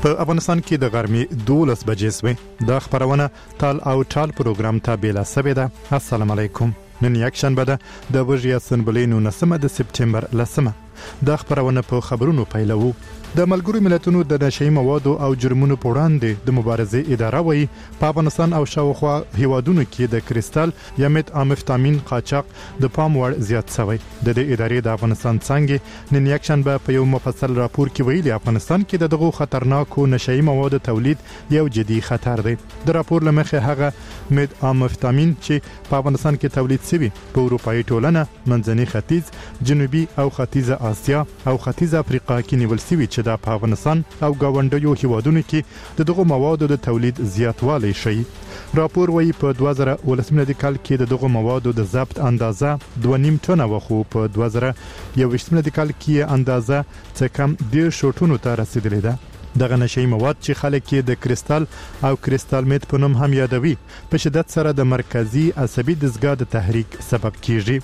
په افغانستان کې د غرمې 12 بجې سوې د خبرونه تال او ټال پروګرام ته بیل سبه ده. السلام علیکم. نن یک شنبه ده د وژیا سنبلینو 9 سپتمبر لسمه. د خبرونه په خبرونو پیلو. د ملګرو ملتونو د نشئی موادو او جرمونو په وړاندې د مبارزې اداره وایي په افغانستان او شاوخوا هیوادونو کې د کریستال یا مت امفیتامین قاچاق د پام وړ زیات شوی. د دې ادارې د افغانستان څنګه نن یک شنبه په یو مفصل راپور کې ویلي افغانستان کې دغه خطرناکو نشئی موادو تولید یو جدي خطر دی. د راپور لمخه هغه مت امفیتامین چې په افغانستان کې تولید شوی په اروپאי ټولنه منځني ختیځ، جنوبي او ختیځه آسیا او ختیځه افریقا کې نیول شوی چې د افغانستان او گاونډیو هیوادونو کې دغه موادو د تولید زیاتوالی شي. راپور وایي په 2019 کال کې دغه موادو د ضبط اندازه 2.5 ټنه وخو په 2021 کال کې اندازه څه کم 10 ټنو ته رسیدلې ده. دغه نشئی مواد چې خلک یې د کریستال او کریستال میت په نوم هم یادوي په شدت سره د مرکزی عصبي دستګاه د تحریک سبب کیږي.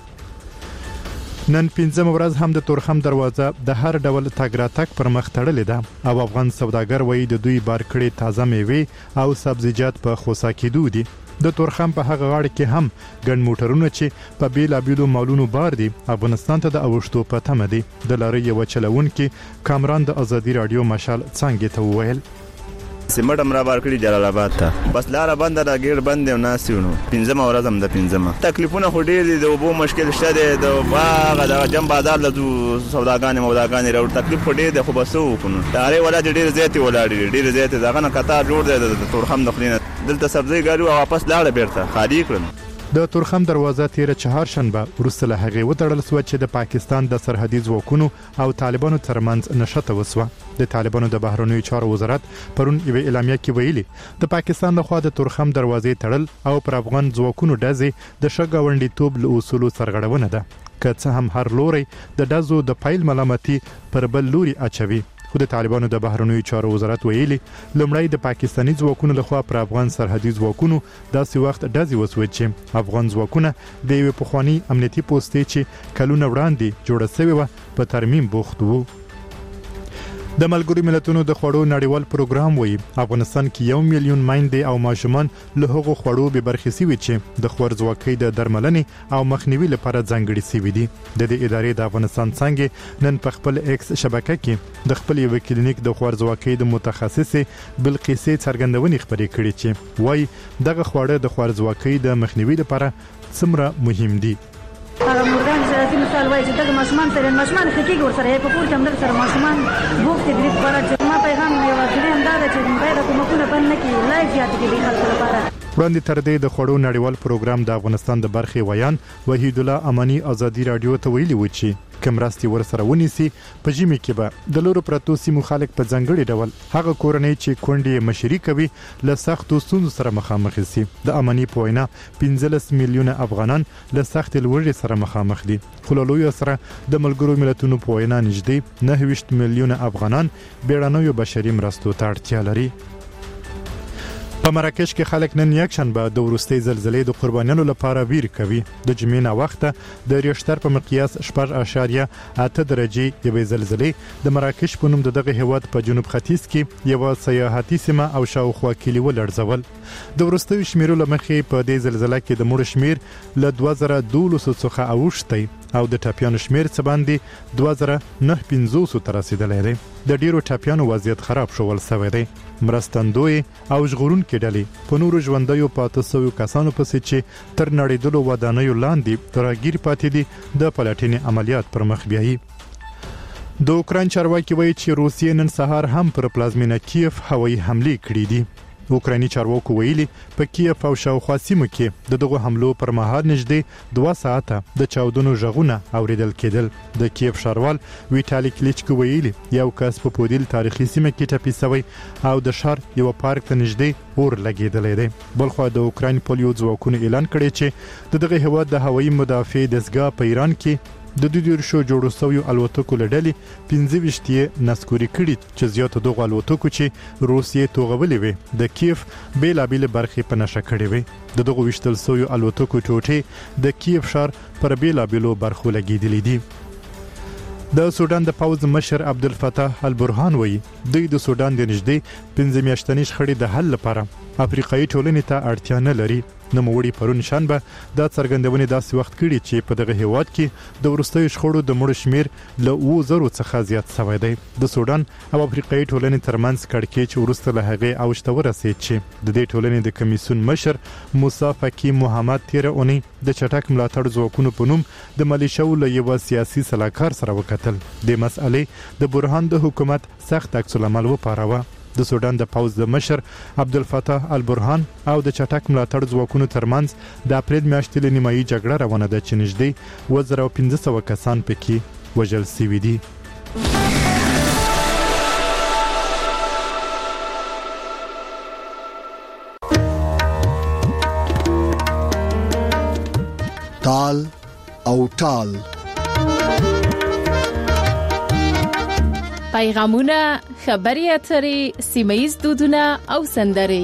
نن 15 ورځ هم د تورخم دروازه د هر ډول تګ راتګ پر مخ تړلې ده او افغان سوداګر وایي د دوی بار کړي تازه میوه او سبزیجات په خوسا کېدو دي. د تورخم په هغه غاړه کې هم ګڼ موټرونه چې په بیلابیلو مالونو بار دي افغانستان ته د اوښتو په تمه دي. د لارې یو چلوونکي کامران د ازادي رادیو مشال څنګه ته وویل سیمټ امرا بار کړی جلال آباد ته بس لار بند را ګیر بند او ناسیونو 15 ورځ هم د 15 تکلیفونه خو ډیر دي د وبو مشکل شته د باغ د جنب بازار له سوداګانې راو تکلیف خو ډیر د خو بسو کنو داري ولا ډیر زیاتې ولاړ ډیر زیاتې دغه نه قطار جوړ دی د تورخم د خلینه دلته سبزی ګاډي واپس لاړ بیرته خالی کړل. د تورخم دروازه تیر چهارشنبه وروسته له هغه وتړل شو چې د پاکستان د سرحدي ځواکونو او طالبانو ترمنځ نشته وسوه. د طالبانو د بهرنیو چارو وزارت پرون یو اعلامیه کې ویلي د پاکستان لخوا د تورخم دروازې تړل او پر افغان ځواکونو ډزې د شګاونډیتوب له اصولو سرغړونه ده. که څه هم هر لوري د ډزو د پایل ملامتي پر بل لوري اچوي خو د طالبانو د بهرنیو چارو وزارت ویلي لومړی د پاکستاني ځواکونو لخوا پر افغان سرحدي ځواکونو داسې وخت ډزې وسوي چې افغان ځواکونه د یو پخوانی امنیتي پوسټ چې کلونه وړاندې جوړه شوی و په ترمیم بوخت وو. د ملګرو ملتونو د خوړو نړیوال پروګرام وایي افغانستان کې 1 میلیون میندې او ماشومان له هغو خوړو به برخې شوي چې د خورځواکۍ د درملنې او مخنیوي لپاره ځانګړي شوي دي. د دې ادارې د افغانستان څنګه نن په خپل ایکس شبکه کې د خپل یو کلینیک د خورځواکۍ د متخصصې بلقیسې څرګندونې خبرې کړې چې وایي دغه خوړه د خورځواکۍ د مخنیوي لپاره څومره مهم دي. هغه مورګان سره مثال وایي چې دغه ماشومان خکېږي ورسره په کور کې هم سره ماشومان بوخت دي لپاره چې ما پیغام یو ځلې هم دا چې باید حکومتونه بند نه کړي لایف زیات کړي خلکو لپاره. وړاندې تر دې د خوړو نړیوال پروګرام د افغانستان د برخې ویان وحید الله امانی ازادي رادیو ته ویلي و چې کمرستي ورسره ونیسي په جمی کې به د لورو پرتو سیمو خلک په ځنګړي ډول هغه کورنۍ چې کونډې مشري کوي له سختو ستونزو سره مخامخ شي. د امانی په وینا 15 میلیونه افغانان له سخت لوږې سره مخامخ دي. خو له لوی سره د ملګرو ملتونو په وینا نږدې 9 میلیونه افغانان بیړنیو بشري مرستو ته اړتیا لري. په مراکش کې خلک نن یک شنبه د وروستۍ زلزلې د قربانیانو لپاره ویر کوي. د جمعې نه وخته د ریشتر په مقیاس 4.8 درجې یوې زلزلې د مراکش په نوم دغه هیواد په جنوب ختیځ کې یو سیاحتي سیمه او شاوخوا کلی ولړزول. د وروستۍ شمیرو لمخې په دې زلزلې کې د مړو شمیر له 2012 څخه اوښتی او د ټاپیانو شمیر څه باندې 2950 ته رسیدلی دی. د ډیرو ټاپیانو وضعیت خراب شول شوی دی. مرستندوی او ژغورونکي ډلې په نورو ژوندیو پاتې شویو کسانو پسې چې تر نړیدلو ودانیو لاندې راګیر پاتې دي د پلټنې عملیات پر مخ بیایي. د اوکراین چارواکي وایي چې روسیې نن سهار هم پر پلازمینه کیف هوایي حملې کړې دي. اوکرایني چارواکو ویلي په کیف او شاوخوا سیمو کې دغه حملو پر مهال نږدې 2 ساعته د چاودنو غږونه اوریدل کېدل. د کیف ښاروال ویټالي کلیچکو ویلي یو کس په پودیل تاریخي سیمه کې ټپي شوی او د ښار یو پارک ته نږدې اور لګېدلی دی. بلخو د اوکراین پولیو ځواکونو اعلان کړی چې دغه هیواد د هوایي مدافع دستګاه په ایران کې د 2 جوړو شویو الوتکو له ډلې 15 نسکوري کړي چې زیاتو دغه الوتکو چې روسیې توغولې وي د کیف بیلابیل برخې په نشه کړې وي. دغه وشتل شویو الوتکو ټوټې د کیف ښار پر بیلابیلو برخو لګېدلې دي. د سودان د پوز مشر عبدالفتاح البرهان وایي دوی د سودان د نږدې 15 میاشتنۍ شخړې د حل لپاره افریقایي ټولنې ته اړتیا نه لري. نوموړي پرون شنبه دا څرګندونې داسې وخت کړي چې په دغه هیواد کې د وروستیو شخړو د مړو شمیر له 2000 څخه زیات شوی دی. د سودان او افریقایي ټولنې ترمنځ کړکېچ وروسته له هغې اوج ته ورسېد چې د دې ټولنې د کمیسیون مشر موسی فکی محمد تیر اونۍ د چټک ملاتړ ځواکونو په نوم د ملیشو له یو سیاسي سلاکار سره وکتل. د مسئلې د برهان د حکومت سخت عکس العمل وپاروه. د سودان د پوز د مشر عبدالفتاح البرهان او د چټک ملاتړ ځواکونو ترمنځ د اپریل میاشتې له نیمایي جګړه روانه ده چې نږدې 1500 کسان پکې وژل شوي دي. تال او ټال پیغامونه، خبري اترې، سیمه‌ییز دودونه او سندرې.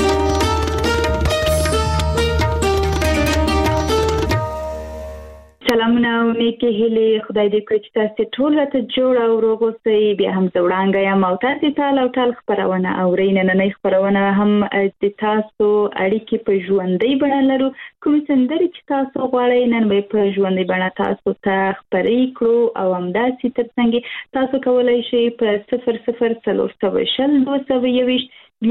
سلامونه او نیکه هیله. خدای دې کړي چې تاسو ټول راته جوړ او روغ اوسئ. بیا هم زوړانګه یم او تاسو ته ټال خبرونه اورئ. نننۍ خبرونه هم د تاسو اړیکې په ژوندۍ بڼه لرو. کوم سندرې چې تاسو غواړئ نن به په ژوندۍ بڼه تاسو ته خبرې کړو او همداسې ترڅنګ تاسو کولای شئ په 0040 221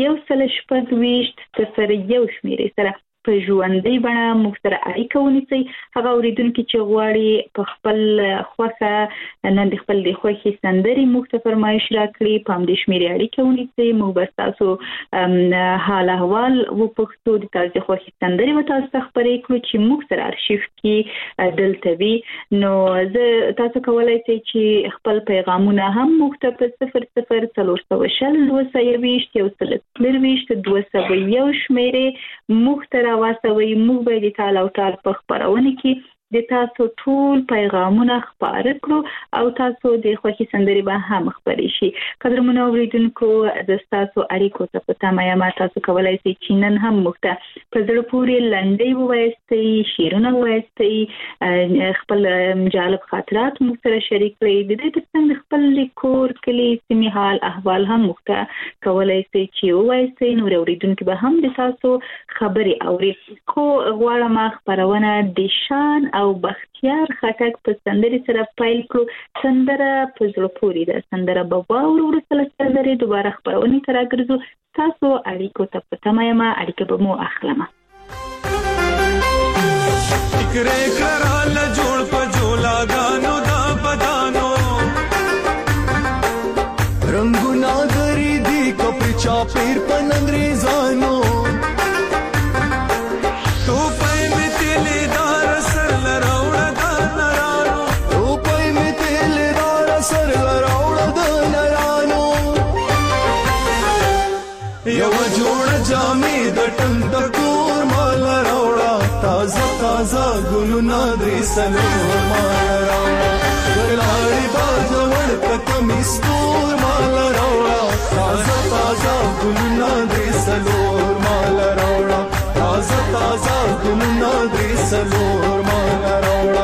1 شمیرې سره په ژوندۍ بڼه موږ سره اړیکه ونیسئ. هغه اوریدونکي چې غواړي په خپل خوښه نن د خپل د خوښې سندرې موږ ته فرمایش راکړي په همدې شمیرې اړیکه ونیسئ. موږ به تاسو حال احوال وپوښتو، د تاسو د خوښې سندرې به تاسو ته خپرې کړو چې موږ سره ارشیف کې دلته وي. نو زه تاسو کولای شئ چې خپل پیغامونه هم موږ ته په 0040 221 شمیرې موږ ته راوستوي. موږ به د تال او ټال په خبرونه کې د تاسو ټول پیغامونه خبر کړو او تاسو د خوښي سندرې به هم خبرې شي. قدرمنو اوریدونکو، د تاسو اړیکو ته په تمه یم. تاسو کولای شئ چې نن هم موږ ته په زړه پورې لنډۍ ووایاستئ، شعرونه ووایاستئ، خپل جالب خاطرات موږ سره شریک کړئ. د دې ترڅنګ خپل کور، کلی، سیمې حال احوال هم موږ ته کولای شئ چې ووایاستئ. نور اوریدونکو به هم د تاسو خبرې اوري. خو غواړم خبرونه د شان او بختیار خټک په سندرې سره پیل کړو. سندره په زړه پورې ده. سندره به واورو. وروسته له سندرې دوباره خبرونې ته راګرځو. تاسو اړیکو ته په تمه یم. اړیکه به مو اخلم. فکرې کړه جوړ په جولاګانو دا بدانو رنگونه غری دی کپړه چاپیر په انګریزانو ګلونه درې سلور مال راوړه ګلاري باجوړ کتم استور مال راوړه تازه تازه ګلونه درې سلور مال راوړه تازه تازه ګلونه درې سلور مال راوړه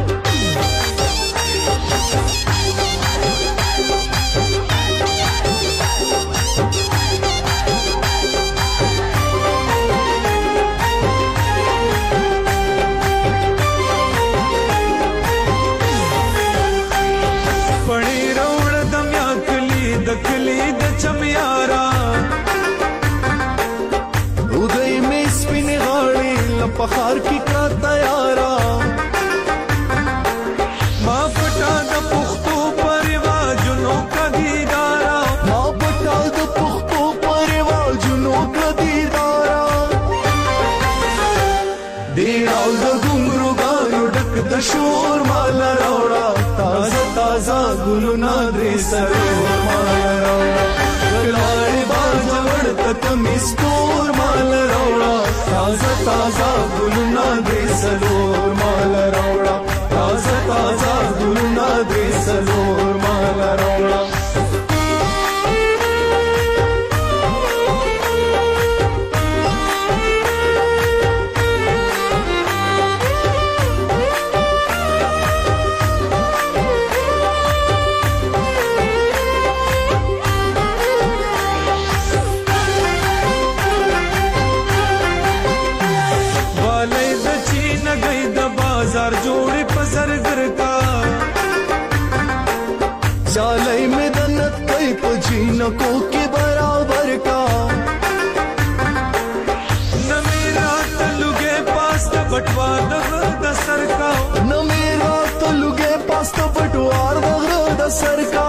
پخار کی کا تیارا ما پټا د پختو پرواجونو کا دیدارا ما پټا د پختو پرواجونو کا دیدارا دیراو د ګمرو غاړو ډک د شور مال راوړه تازه تازه ګلونه درې سرور مال راوړه ګلاري باجوړ تکم استور مال راوړه تازه تازه ګلونه درې سلور مال راوړه تازه تازه ګلونه درې سلور مال راوړه पसरगर का चालई में दन्नत कई पजीनको के बराबर का न मेरा तलुगे पास बटवार दसर का न मेरा तलुगे पास बटवार दसर का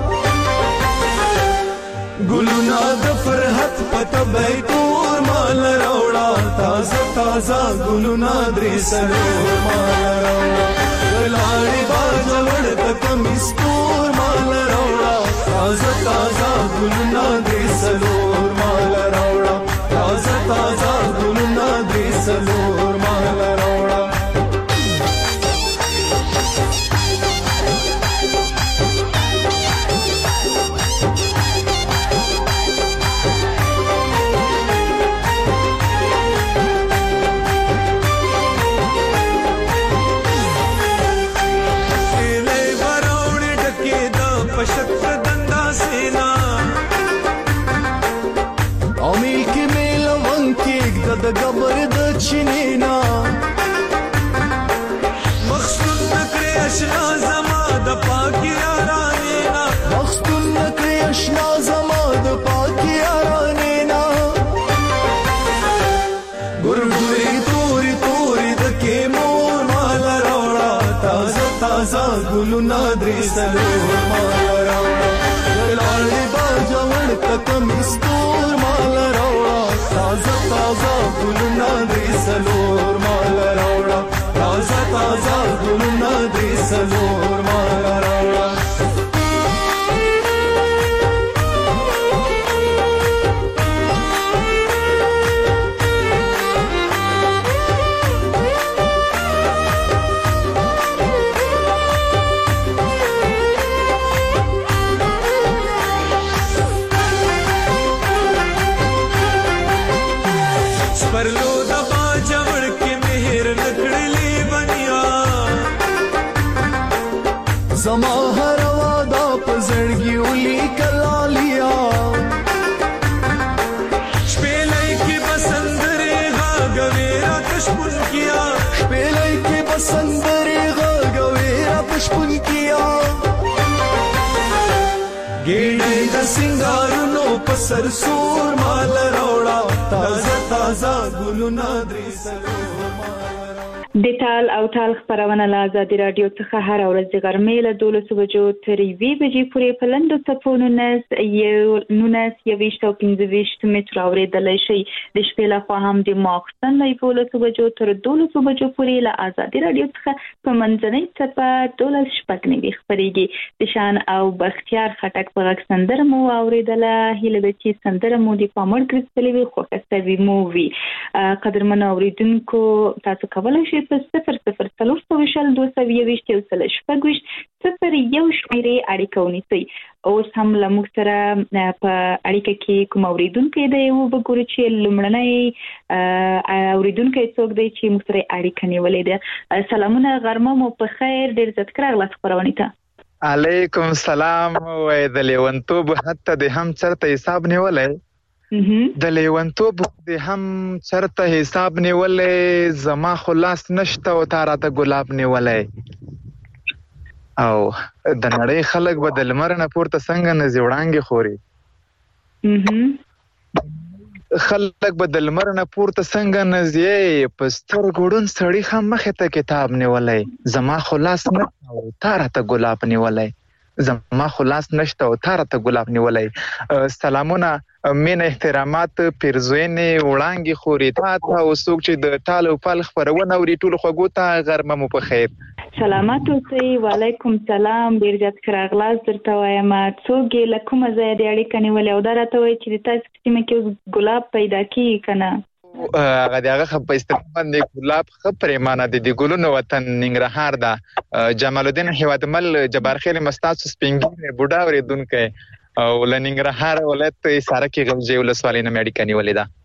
गुलुना दफरहत पत बैतूर माल रौड़ा ताजा ताजा गुलुना द्रेसरोर माल रौड़ा गलाड़ी बाजवड़ कमिस्तूर माल रौड़ा ताजा ताजा गुलुना द्रेसरोर माल रौड़ा ताजा ताजा गुलुना द्रेसरोर माल रौड़ा د گبر د چینینا مخصوص نکړې اشنا زما د پاکی یاراneena مخصوص نکړې اشنا زما د پاکی یاراneena ګورګوري توري توري د کې مور مال راوړا تازه تازه ګلونه درې سلور مال راوړا لاړې باجوړ تکم استور مال راوړا تازه تازه ګلونه درې سلور مال راوړه تازه تازه ګلونه درې سلور مال راوړه परलो दबा जवड़ के मेहर नकड़ली बनिया जमा हर वादा पजड़गी उली कला लिया शपेलाई की बसंदरे हा गवेरा कशपुन किया शपेलाई की बसंदरे हा गवेरा कशपुन किया गेड़े द सिंगारुनो पसर सूर माल रोड़ा ताजा ताजा गुलुना द्री सलोर माल د ټال او ټال خبرونه له ازادي رادیو څخه هر ورځ د غرمې له 12 بجو تر 1 بجې پورې په لندو ټاپونو نس یو 15 متر اوریدلای شي د شپې له خوا هم د ماخستن له 12 بجو تر 12 بجو پورې له ازادي رادیو څخه په منځنۍ ټپه 12 شپږ خبريږي د شان او بختیار خټک په غږ سندره مو اوریدله هله د چې سندره مو د پامړ کریستلې وي خو کسبي مو وي قدرمن اوریدونکو تاسو کولای شئ په 00322 یو شمیرې اړیکه ونیسئ اوس هم له موږ سره په اړیکه کې کوم اوریدونکو دی او وګورئ چې لومړنی اوریدونکو څوک دی چې موږ سره اړیکه نیولې ده سلامونه غرمه مو په خیر ډیر زړه راغله خبرونه ته علیکم السلام وای د لیونتوب حتی د هم چرته حساب نیولای د لیونتوب د هم چرته حساب نیولای زما خلاص نشته او تاراته ګلاب نیولای او د نړۍ خلک به د لمر نه پورته څنګه نه زیوړانګي خوري خلک به د لمر نه پورته څنګه نه زی په ستر ګډون سړی هم مخه ته کتاب نیولای زما خلاص نه او تاراته ګلاب نیولای زما خلاص نشته او تاراته ګلاب نیولای سلامونه مين احترامات پیرزوینه وړانګي خوري تا او څوک چې د ټال او پل خبرونه وري ټول خوګو ته غرمه مو په خیر سلامات اوسئ وعلیکم سلام ډیر زیات خراغلاس درته وایم څوک له کومه ځای دی اړیکه نیولې او درته وایي چې تاسو سیمه کې ګلاب پیدا کیږي کنه هغه دغه په استعمال باندې ګلاب خبرېمانه د ګلونو وطن ننګرهار دا جمال الدین هوادمل جبار خیل مستاس سپینګي بوډا ورېدونکو او لننګرهار ولایت ساره کې غلجې ولسوالۍ نه اړیکه نیولې ده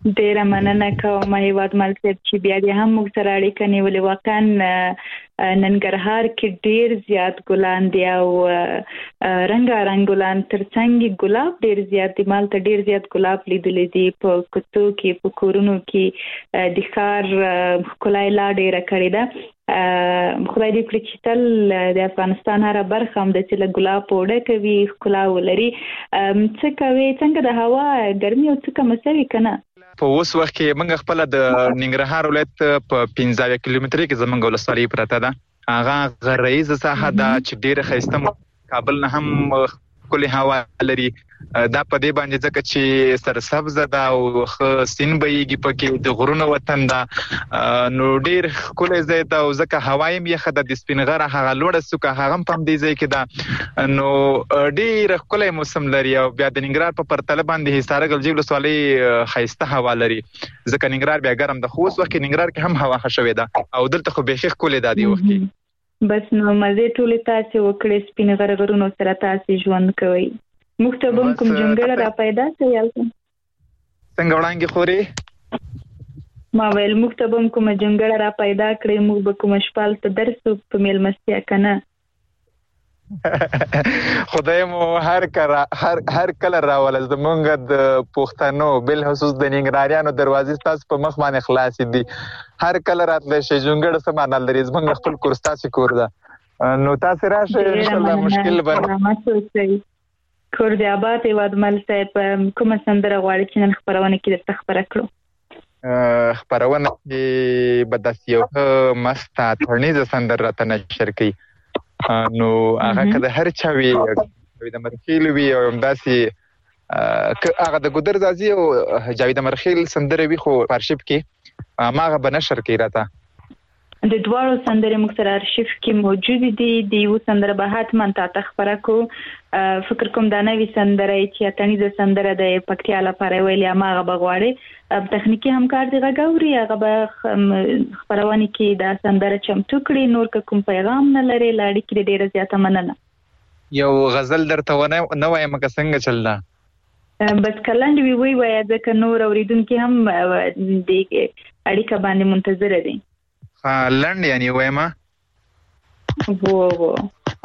ډیره مننه کوم هیوادمل صاحب چې بیا دې هم موږ سره اړیکه نیولې. واقعا ننګرهار کې ډیر زیات ګلان دي او رنگارنګ ګلان ترڅنګ ګلاب ډیر زیات دي. مال ته ډیر زیات ګلاب لیدلې دي په کوڅو کې په کورونو کې د ښار ښکلا لا ډیره کړې ده. خدای دې کړي چې تل د افغانستان هره برخه هم د څه ګلاب پوډه کوي ښکلا ولري. څه کوي څنګه د هوا ګرمي او څه مسوي کنه؟ په اوس وخت کې موږ خپل د ننګرهار ولایت په 15 کیلومتري کې زمونږ ولسوالۍ پرته ده. هغه غرایز ساحه ده چې ډیره ښایسته کابل نه هم کلی هوا لري. دا په دې باندې ځکه چې سرسبز ده او سین بهيږي پکې د غرونو وطن ده نو ډیر کلی ځای ده او ځکه هوا یې یخه ده د سپینغره هغه لوړه سوکه هغه هم دې ځای کې ده نو ډیر کلی موسم لري. او بیا د ننګرهار په پرتله باندې حصار ګلجی ولسوالۍ ښایسته هوا لري ځکه ننګرهار بیا ګرم ده. خو اوس وخت کې ننګرهار کې هم هوا ښه شوې ده او دلته خو بیخي کلی ده دی وخت کې. بس نو مزه ټول تاسو وکړې سپینغره غرونو سره تاسو ژوند کوي. مختبم کوم جنګړه را پیدا شوی الته څنګه وړاندې خوري ما ویل مختبم کوم جنګړه را پیدا کړې موږ به کوم شپال ته درسو په میلمستیا کنه. خدای مو هر کله راول زمونږ د پښتنو بل خصوص د ننګرهاریانو دروازې تاسو په مخ باندې خلاص دي. هر کله راتلی شي جنګړه سمانه لري زمونږ خپل کورستاسي کور ده نو تاسو راشه ان شاء الله مشکل باندې کور دی آباد هیوادمل صاحب. کومه سندره غواړي چې نن خبرونه کې درته خبره کړو؟ خبرونه کې به داسې یو مسته تورنیزه سندره راته نشر کړي نو هغه که د هر چا وي د مرخیل وي او همداسې هغه د ګودرزازي او جاوید مرخیل سندره وي خو په ارشیف کې هماغه به نشر کړي راته. د دوارو سندره موږ سره ارشیف کې موجود دي. د یو سندره به حتما تاسو خبره کو. فکر کوم دا نوې سندره چې اتنیزه سندره د پکتیا لپاره ویلې ماغه بغواړي تخنیکی همکار دی غاوري هغه به خبرونه کې دا سندره چمتو کړي. نور کوم پیغام نه لري لاړی کې ډیره زیاته مننه. یو غزل درته نه وایم که څنګه چل ده بس کلند وی وای ځکه نور اوریدونکو هم د اړیکه باندې منتظر دي. لند یعنی وایما وو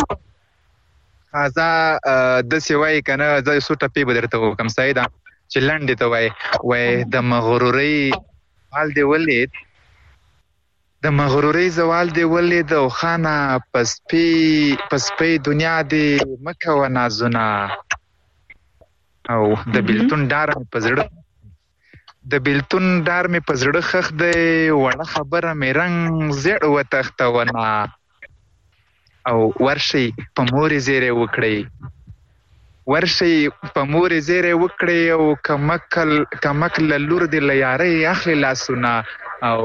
خازا د سیوای کنه زې سو ټپی بدرته کوم سیدا چې لند ته وای د مغروري حال دی ولید د مغروري زوال دی ولید او خانه پسپی دنیا دی مکه و نازونه او د بیلتون ډار په د بیلتون ډار مې په زړه خخ دی وړه خبره مې رنګ زیړ وتښتونه او ورشي په مورې زیری وکړي او کمکل لور دی لیارې اخلي لاسونه او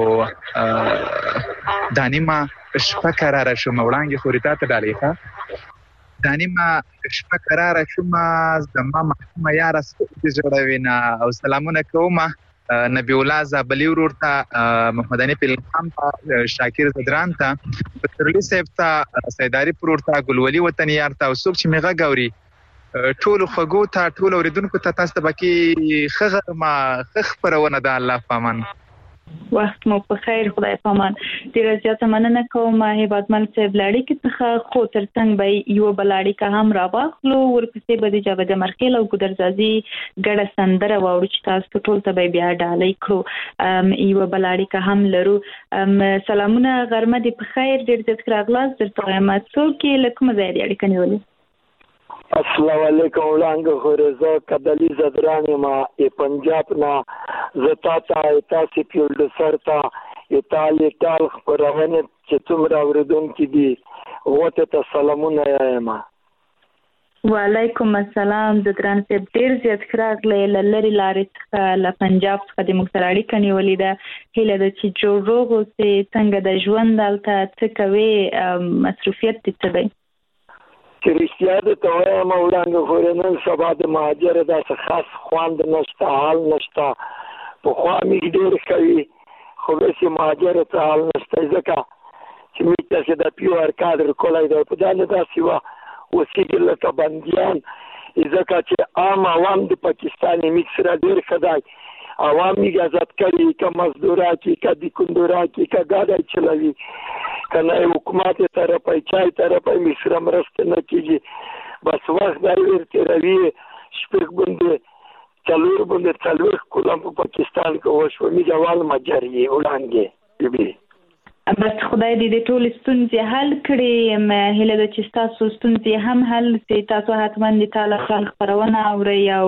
دانیما شپه قراره شوم وړاندې خوري تا ته ډالې ښه دانیما شپه قراره شوم زما محکومه یاره سپوږمۍ جوړوینه او سلامونه کومه نبی الله زابلی ورور ته محمد علي پیلخان ته شاکر زدران ته پترلی صاحب ته سیداری پرور ته ګلولي وطن یار ته او څوک چې میغه ګوري ټول خوګو ته ټول اوریدونکو ته تاسو ته باقي خخ پرونه ده. الله پامان وخت مو په خیر خدای پامان. ډیره زیاته مننه کوم هیوادمل صاحب لاړی کې څخه خو ترڅنګ به یو بلاړی کا هم را واخلو ورپسې به د جاوید مرخیل او ګودرزازي ګډه سندره واورو چې تاسو ټول ته بیا ډالۍ کړو. یو بلاړی کا هم لرو. سلامونه غرمه دی په خیر. ډیر زیات راغلاس درته وایم څوک لکه مزه دی اړیکه نیولې. السلام علیکم وړاندې خورزه کدلی زدرانی ما پنجاب نا زتا تاسو پیول سر تا ایتالی ټال خبرونه چې څومره اوریدونکو دي وته ته سلامونه وایم. وعلیکم السلام زدران صاحب ډیر زیات راغلی لری لارې له پنجاب څخه د مخترړی کني ولیده هله د چې جوړو غوسه څنګه د ژوند دلته څه کوي مصروفیت دي څه دی چې رښتیا د توای مولانا خورنن سبا د مهاجر د خاص خواند نشته حال نشته په خوا می ډیر کوي خو به مهاجر ته حال نشته ځکه چې می تاسو د پیور کادر کولای دی په ځان د سیوا وسیګل ته بنديان ځکه چې عام عوام د پاکستاني مکس را ډیر خدای عوامي غزت کړي که مزدورا کی که د کندورا کی که ګاډي چلوي کنه حکومت طرفه چای طرفه مصر مرسته نه کیږي بس وخت دا ورته روي شپږ باندې څلور باندې څلور کولم په پاکستان کې وشو می جوال مجري وړاندې بي بس خدای دې د ټول ستونزې حل کړي هله د چې تاسو ستونزې هم حل سي تاسو حتما د تعالی خبرونه اوري او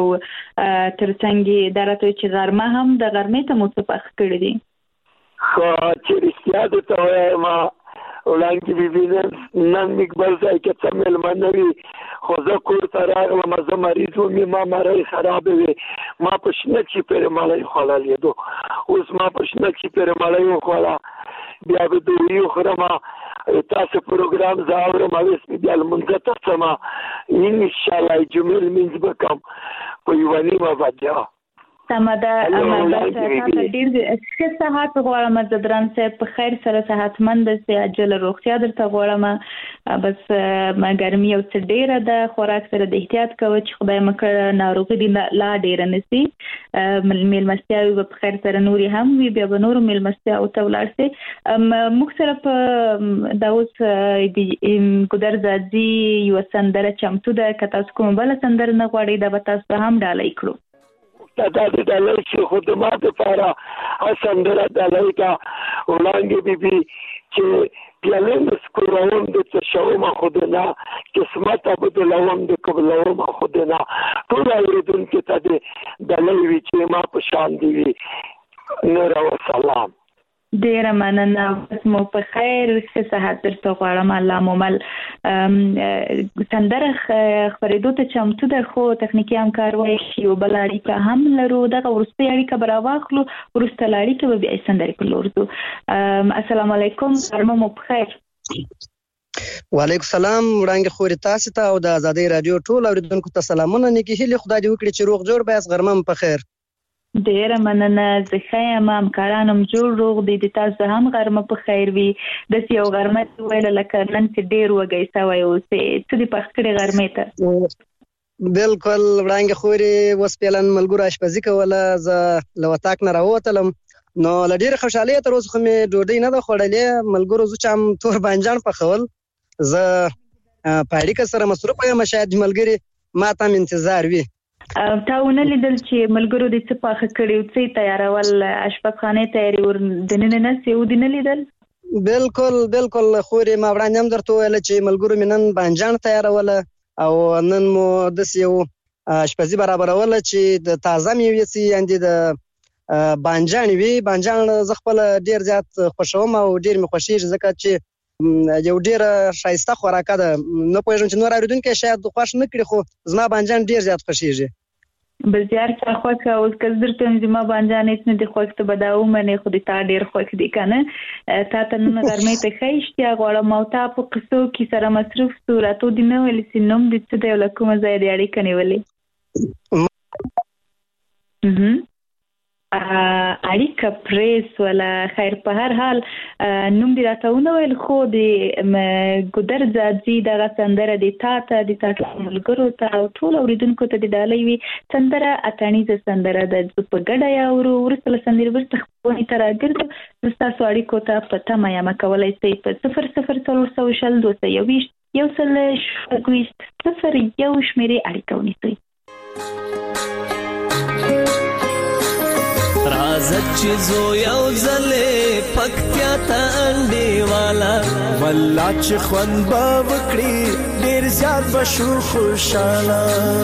ترڅنګ درته چې غرمه هم د غرمې ته متفق کړی دي خو چې رښتیا ده ته ما وړاندې بي نن مقبل ځای کې څه مېلمانه وي خو زه کور ته راغلم زه مریض وم ما مرۍ خرابه وي ما په شنه چې پرې مړی خوړلی دو اوس ما په شنه چې پرې مړی وخوړه بیا به دوی خورم تاسو پروګرام زه اورم اوس بیا لمونځ ته ځم انشاءالله جمعې لمونځ به کوم په یوه نیمه بجه سمه ده ډېر ښه صحت غواړم زه دران صاحب په خیر سره صحتمند سي عاجله روغتیا درته غواړم بس ګرمي او څه ډېره ده خوراک سره د احتیاط کوه چې خدای مه کړه ناروغي دې لا ډېره نه سي میلمستیاوې به په خیر سره نورې هم وي بیا به نورو میلمستیاوو ته ولاړ سي موږ سره په دا اوس د ګودر ځاځي یوه سندره چمتو ده که تاسو کومه بله سندره نه غواړئ دا به تاسو هم ډالۍ کړو دا د ډالۍ چې خدمات لپاره سندره ډالۍ کا وړاندې بي چې پیاله مسکورون د تشوم خودنا قسمت بدلوم د قبلوم خودنا ټول اوریدونکو ته د ډالۍ وی چې ما په شان دی نور او سلام ډیره مننه مو په خیر ښه صحت درته غواړم الله مومل سندره خپرېدو ته چمتو ده خو تخنیکي همکار وایي چې یو بله اړیکه هم لرو دغه وروستۍ اړیکه به راواخلو وروسته له اړیکې به بیا سندرې په لور ځو السلام علیکم غرمه مو په خیر وعلیکم السلام وړانګې خورې تاسې ته او د ازادۍ راډیو ټول اوریدونکو ته سلامونه نیکې هیلې خدای دې وکړي چې روغ جوړ بیاست غرمه مو په خیر ډیره مننه زه ښه یم همکاران هم جوړ روغ دي د تاسو هم غرمه په خیر وي داسې یو غرمه چې ویله لکه نن چې ډېر وږی سوی اوسې څه دې پخ کړې غرمې ته بالکل وړانګې خورې اوس پیلن ملګرو اشپزي کوله زه له وطاق نه راووتلم نو له ډېرې خوشحالۍ تر اوسه خو مې ډوډۍ نه ده خوړلې ملګرو زه چې هم تور بانجان پخول زه په اړیکه سره مصروفه یم شاید ملګري ما ته هم انتظار وي تا ونه لیدل چې ملګرو دې څه پاخه کړي او څه تیارول اشپزخانې تیاري ور دننه نسې او دې نه لیدل بالکل خورې ما وړاندې هم درته وویله چې ملګرو مې نن بانجان تیاروله او نن مو داسې یو اشپزي برابروله چې د تازه مېوې سي یعنې د بانجان وي بانجان زه خپله ډېر زیات خوښوم او ډېر مې خوښېږي ځکه چې یو ډېره ښایسته خوراکه ده نه پوهېږم چې نور اورېدونکي شاید خوښ نه کړي خو زما بانجان ډېر زیات خوښېږي بسیار چا خوښه اوس که زه درته وایم زما بانجان هېڅ نه دي خوښ ته به دا ومنې خو د تا ډېر خوښ دي که نه تا ته نن غرمې ته ښه اشتیا غواړم او تا په قصو کې سره مصروف سو راته دې نه ویلې چې نوم دې څه دی او له کومه ځایه دې اړیکه نیولې اړیکه پرې سوله خیر په هر حال نوم دې راته ونه ویل خو د ګودر ځاځي دغه سندره د تا ته د تا ټولو ملګرو ته او ټولو اورېدونکو ته د ډالۍ وي سندره اتڼیزه سندره ده زه په ګډه یې اورو وروسته له سندرې وروسته خپرونې ته راګرځم زه ستاسو اړیکو ته په تمه یم کولی شئ په 004020 221 1 شمېرې اړیکه ونیسئ رازه چې زو یو ځلې پکتیا ته انډې والا والله چې خوند به وکړي ډېر زیات به شو خوشحاله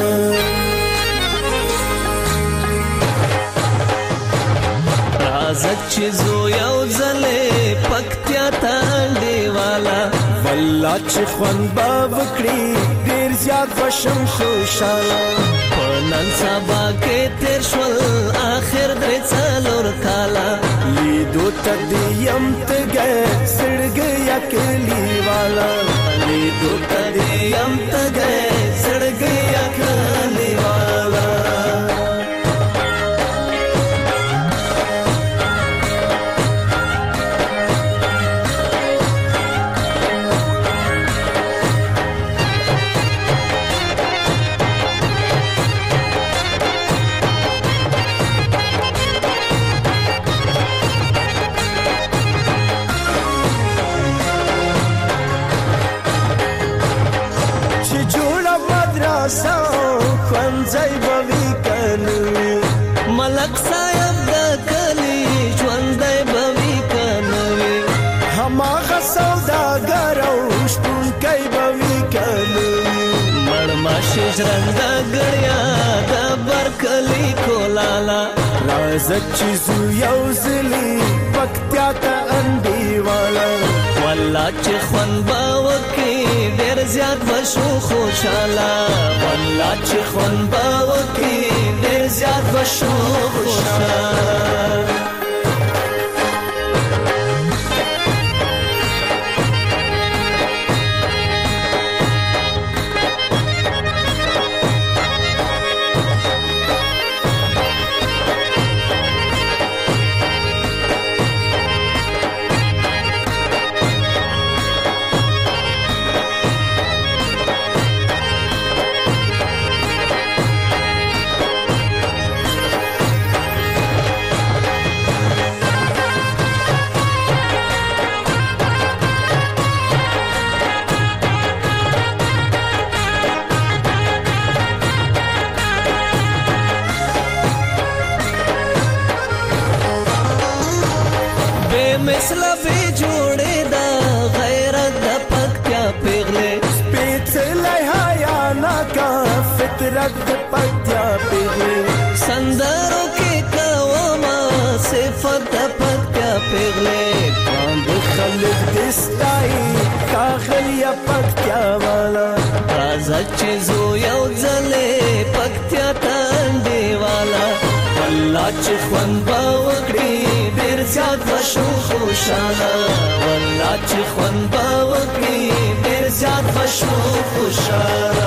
رازه چې زو یو ځلې پکتیا ته انډې والا والله چې خوند به وکړي ډېر زیات به شم خوشحاله نن سبا کې تیر شول آخر درې څلور کاله لیدو ته دې یم تږی زړګی کلی والا لیدو ته دې یم تږی زړګی کلی والا ژرنده ګړیا د برکلي کولاله راځه چې زو یو ځلې پکتیا ته انډیواله والله چې خوند به وکړي ډېر زیات به شو خوشحاله والله چې خوند به وکړي ډېر زیات به شو خوشحاله مثل به جوړې دا غیرت د پکتیا پیغلې سپېڅلې حیا ناکا فطرت د پکتیا پیغلې سندرو کې کومه صفت د پکتیا پیغلې باند خلک دستای کاغلیا پکتیا والا راځه چې زو یو ځلې پکتیا ته انډیواله والله چې خوند به وکړي ډېر زیات به شو خوشحاله والله چې خوند به وکړي ډېر زیات به شو خوشحاله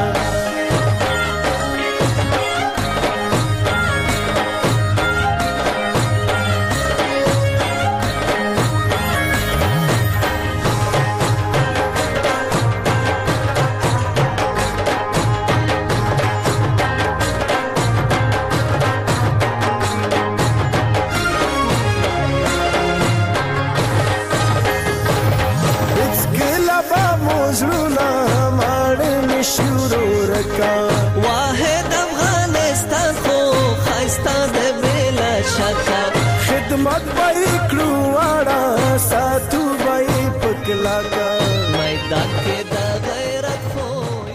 واحد افغانستان خو خایسته د بلا شکه خدمت به کړو واړه ساتو به پکلاکا میدان کې د غیرت خو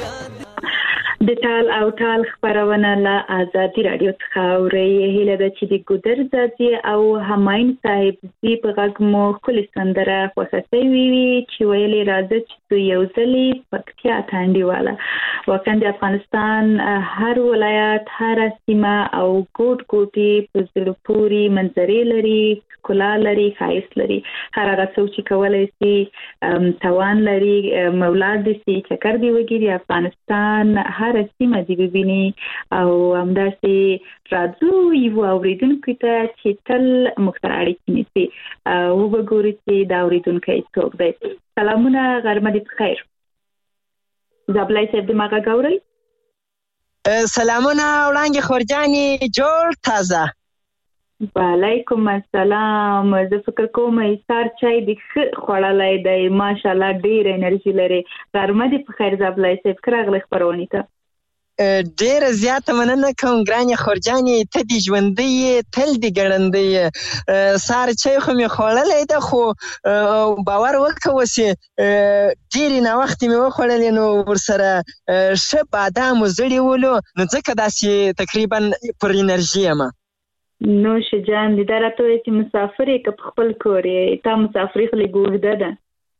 د ټال او ټال خبرونه له آزادي رادیو څخه اوري هله د چې د ګودر ځي او هماین صاحب دی په غږ مو خپل سندره خوښه وی چې ویلي راځي چې یو ځلې پکتیا ته انډیواله واقعا د افغانستان هر ولایت هر سیمه او ګوټ ګوټي په زړه پوري منظرې لري ښکلا لري ښایست لري هر هغه څوک چې کولی شي توان لري مولاد دي سي چکر دی وګړي افغانستان هر سیمه دی ویني او همداسې راځو یو اوریدونکو ته چې تل مختار اړیکې نیسي او وګوري چې دا اوریدونکی څوک دی سلامونه غرمه دې بخیر زابلای صاحب دې ماغه ګورئ سلامونه وړانګې خورجانې جوړ تازه وعلیکم السلام زه فکر کوم ایثار چای د خوړلای دی ماشاءالله ډېر انرژي لري غرمه دې بخیر زابلای صاحب راغلی خبرونه ته ډېره زیاته مننه کوم ګرانې خورجانې ته دې ژوندی یې تل دې ګړندی یې سهار چای خو مې خوړلی ده خو باور وکړه اوسې ډېرې ناوختې مې وخوړلې نو ورسره ښه بادامو زړې ولو نو ځکه داسې تقریبا پر انرژي یم نوش جان دې دا راته وایي چې مسافر یې که په خپل کور یې تا مسافري خو لږ اوږده ده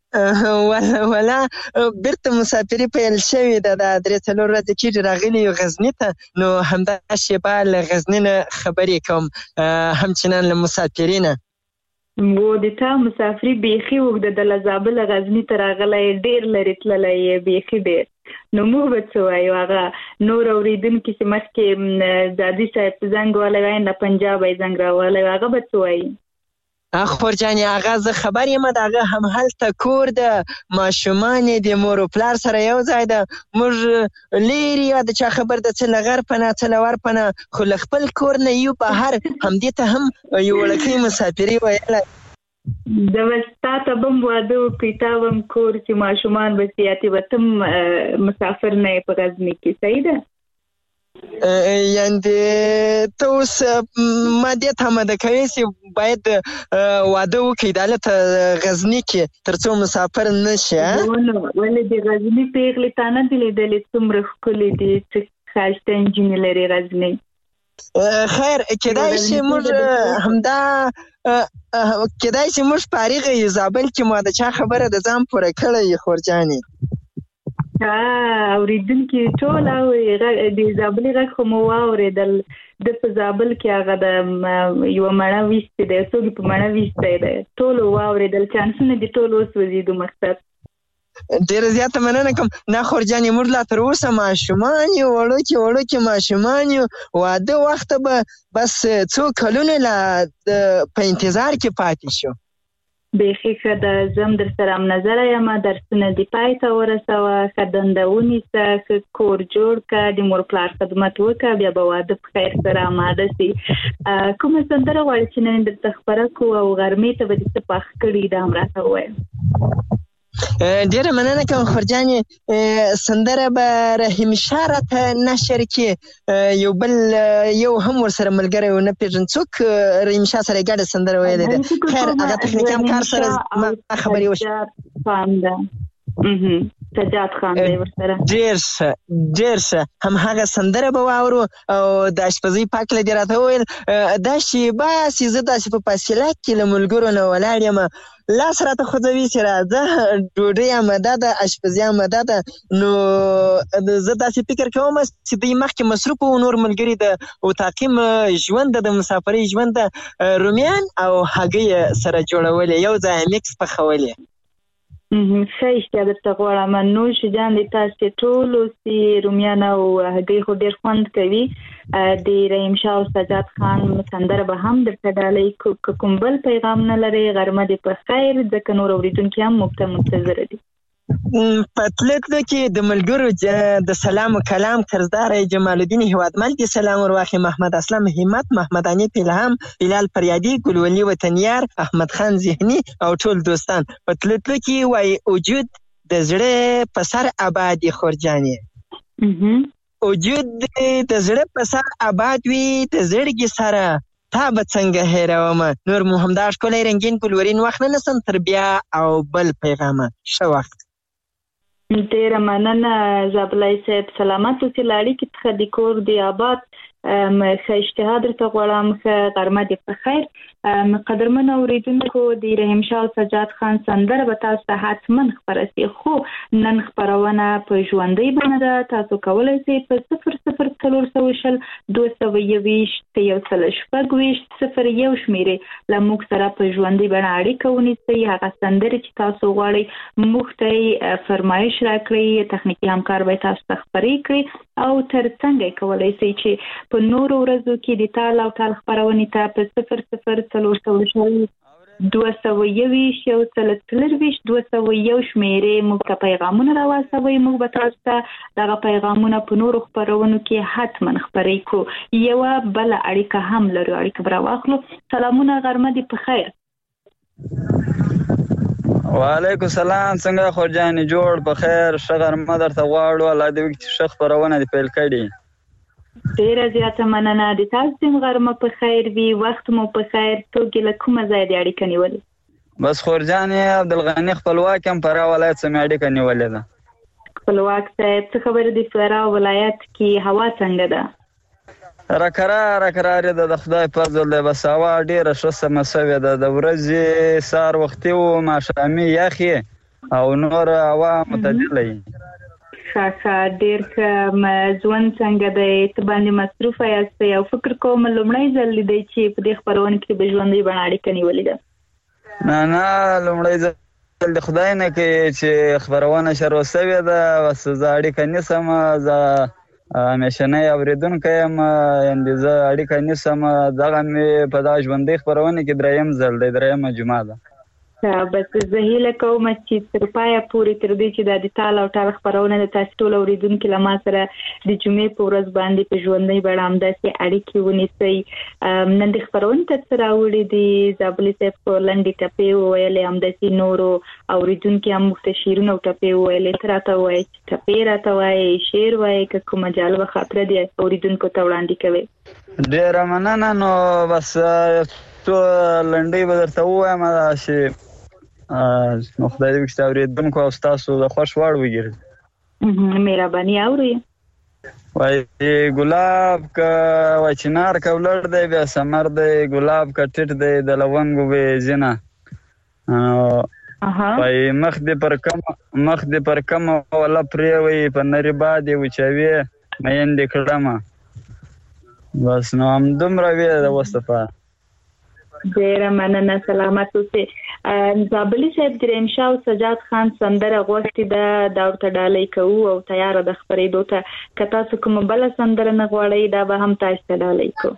ولا بیرته مسافري پیل شوې ده دا 3-4 ورځې کېږي راغلي یو غزني ته نو همدا شیبه له غزني نه خبرې کوم همچنان له مسافري نه و د تا مسافري بیخي اوږده ده له زابله غزني ته راغلی ډېر لرې تللی یې بیخي ډېر نو موږ به څه وایو هغه نور اورېدونکي چې مخکې زادي صاحب زنګ وهلی وایي له پنجابه یې زنګ راوهلی هغه به څه وایي خور جانې هغه زه خبر یم د هغه هم هلته کور ده ماشومان یې د مور و پلار سره یو ځای ده موږ لرې یو د چا خبر ده څه له غرب نه څه له ورب نه خو له خپل کور نه یو بهر همدې ته هم یو وړکۍ مسافري ویلی د تا ته به م واده وکړي تا به م کور چې ماشومان به زیاتې به ته مسافر نه یې په غزني کې صحیح ده یعنې ته اوس ما دې ته آماده کوې چې باید واده وکړي د هلته غزني کې تر څو مسافر نه شي. ولې د غزني پیغلې تا نه دي لیدلې څومره ښکلې دي څه ښایسته نجونې لري غزني. خیر کېدای شي موږ همدا کېدای شي موږ فارغ یو زابل کې ما د چا خبره د ځان پوره کړی خورجانې. اوریدونکي ټول د زابلي غږ خو مو واورېدل. د په زابل کې هغه د یوه مڼه ویستی دی څوک په مڼه ویستی دی ټولو واورېدل. چانسونه دي ټول اوس وزیدو مقصد. ډېره زیاته مننه کوم. نه خورجانې موږ لا تر اوسه ماشومان یو وړوکي ماشومان یو. واده وخته به بس څو کلونه لا په انتظار کې پاتې شو. بیخي ښه ده. زه هم در سره هم نظره یم. درسونه دې پای ته ورسوه، ښه دنده ونیسه، ښه کور جوړ کړه، د مور پلار خدمت وکړه، بیا به واده په خیر سره اماده سي. کومه سندره غواړې چې نن درته خپره کړو او غرمې ته به دې څه پخ کړي دا هم راته ووایه. ډېره مننه کوم خورجانې. سندره به رحیم شاه راته نشر کړي. یو هم ورسره ملګری ونه پېژن څوک رحیم شاه سره یې ګډه سندره ویلې ده. خیر هغه تخنیکي همکار سره ما خبرې وشي. سجاد خان دی ورسره. ډېر ښه هم هغه سندره به واورو. او د اشپزۍ پاک له دې راته وویل دا شیبه چې زه داسې په فاصله کې له ملګرو نه ولاړ یم لاس راته خوځوي چې راځه ډوډۍ آماده ده اشپزي آماده ده. نو زه داسې فکر کوم چې دوی مخکې مصروف وو نور ملګري د اتاقي ژوند د مسافرۍ ژوند د رومیان او هګۍ سره جوړولې یو ځای میکس پخولې. ښه اشتیا درته غواړم. نوش جان د تاسې ټولو چې رومیان او هګۍ خو ډېر خوند کوي. د رحیم شاه او سجاد خان سندره به هم درته ډالۍ. که کوم بل پیغام نه لرئ غرمه دې په خیر ځکه نور اورېدونکي هم موږ ته منتظره دي. په تلتلو کې د ملګرو د سلام و کلام قرضدار جمال الدین هیوادمل دې سلام ورواخلي. محمد اسلم همت، محمد انیف الهام، بلال فریادي، ګلولي وطنیار، احمد خان ذهني او ټول دوستان. په تلتلو کې وایي وجود د زړه په سر آباد وي خورجانې. وجود د زړه په سر آباد وي د زړګي سره تا به څنګه هېرومه. نور مو همدا ښکلی رنګین ګلورین وخت نه نسم تر بیا او بل پیغامه. ښه وخت. ډېره مننه زابلای صاحب. سلامت اوسې له اړیکې څخه د کور د آباد. ښه اشتها درته غواړم. ښه غرمه دې په خیر. قدرمن اورېدونکو د رحیم شاه او سجاد خان سندره به تاسو ته حتما خپره سي. خو نن خپرونه په ژوندۍ بڼه ده. تاسو کولی سئ په 004020 221 01 شمېرې له موږ سره په ژوندۍ بڼه اړیکه ونیسئ. هغه سندرې چې تاسو غواړئ موږ ته فرمایش راکړئ. تخنیکي همکار به تاسو ته خپرې کړي او ترڅنګ یې کولی سئ چې په نورو ورځو کې د تال او تال خپرونې ته په 004020 221 شمېرې موږ ته پیغامونه راواستوئ. موږ به تاسو ته دغه پیغامونه په نورو خپرونو کې حتما خپرې کړو. یوه بله اړیکه هم لرو. اړیکه به راواخلو. سلامونه غرمه دې په خیر. وعلیکم السلام. څنګه خورجانې جوړ په خیر؟ ښه غرمه درته غواړو. الله دې وکړي چې ښه خپرونه دې پیل کړي. ډېره زیاته مننه. د تاسو هم غرمه په خیر وي. وخت مو په خیر. توګې له کومه ځایه دې اړیکه نیولې؟ بس خورجانې عبدالغني خپلواک یم. فراه ولایت څخه مې اړیکه نیولې ده. خپلواک صاحب څه خبره د فراه ولایت کې هوا څنګه ده؟ راکرارې ده. د خدای فضل دی. بس هوا ډېره ښه سمه سوې ده. د ورځې سهار وختي و ماښامي یخې او نور هوا معتدله وي. ښه ډېر ښه. ژوند څنګه دی؟ ته باندې مصروفه یاستئ او فکر کوم لومړی ځل دی چې په دې خپرونه کې به ژوندۍ بڼه اړیکه نیولې ده؟ نه لومړی ځل د خدای نه کوي چې خپرونه شروع سوې ده. بس زه اړیکه نیسم. زه همیشنی اورېدونکی یم. یعنې زه اړیکه نیسم. دغه مې په دغه ژوندۍ خپرونه کې درېیم ځل دی. درېیمه جمعه ده. بس زه هیله کوم چې تر پایه پورې تر دې چې د تال او ټال خبرونه د تاسو ټول اوریدونکو له ما سره د جمعې په ورځ باندې په ژوندۍ بڼه همداسې اړیکې ونیسئ. نن د خبرونې ته څه راوړي دي زابلي صاحب په لنډې ټپې وویلې، همداسې نورو اوریدونکو هم موږ ته شعرونه او ټپې وویلې. ته راته ووایې چې ټپې راته وایې، شعر وایې، که کومه جالبه خاطره دې اوریدونکو ته وړاندې کوې؟ ډېره مننه. نو بس څو لنډۍ به درته ووایم چې نو خدای دې وکړي چې اورېدونکو او ستاسو د خوښ وړ وګرځي. مهرباني اورئ. وایي ګلاب که وایي چنار که ولړ دی بیا ثمر دی، ګلاب که ټیټ دی د لونګو بې ځینه، وایي مخ دې پر کمه وله پرېوئ په نري باد یې وچوي مین دې کړمه. بس نو همدومره وې د اوس دپاره. ډېره مننه، سلامت اوسئ. زابلي صاحب د رحیم شاه او سجاد خان سندره غوښتې ده، دا ورته ډالۍ کوو او تیاره ده خپرېدو ته. که تاسو کومه بله سندره نه غواړئ دا به هم تاسو ته ډالۍ کوو.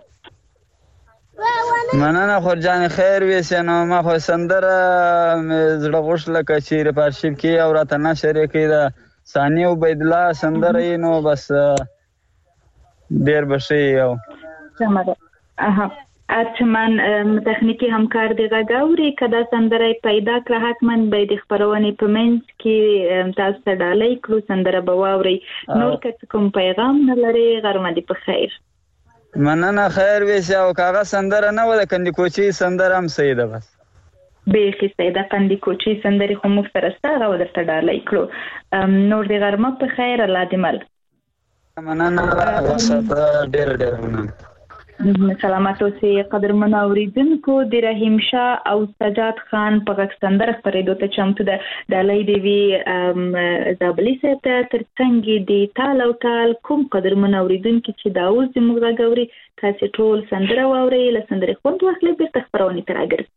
مننه خورجانې، خیر ویسې. نو ما خو سندره مې زړه غوښتله که چیرې په ارشیف کې او راته نشر یې کړي د ثاني عبیدالله سندره یې، نو بس ډېر به ښه یې. سمه ده. ارچمان تخنیکی همکار دی غږ اوري، که دا سندره پیدا کړه حتما به د خپرونې په منځ کې تاسو ته ډالۍ کړو، سندره به واورئ. نور که کوم پیغام نه لري غرمه دې په خیر. مننه، خیر ویسې. او که هغه سندره نه وه د کندیکوچي سندره هم صحیح ده. بس بیخي صحیح ده، کندیکوچي سندرې خو موږ سره شته، هغه به درته ډالۍ کړو. نور دې غرمه په خیر، الله دې مل. مننه، ډېره مننه. سلامت اوسئ قدرمن اوریدونکو. د رحیم شاه او سجاد خان په غږ سندره خپرېدو ته چمتو ده. ډالۍ دې وي زابلي صاحب ته. تر څنګ د تال او ټال کوم قدرمن اوریدونکي چې دا اوس زموږ غږ اوري، تاسې ټول سندره واورئ، له سندرې خوند واخلئ، بېرته خپرونې ته راګرځئ.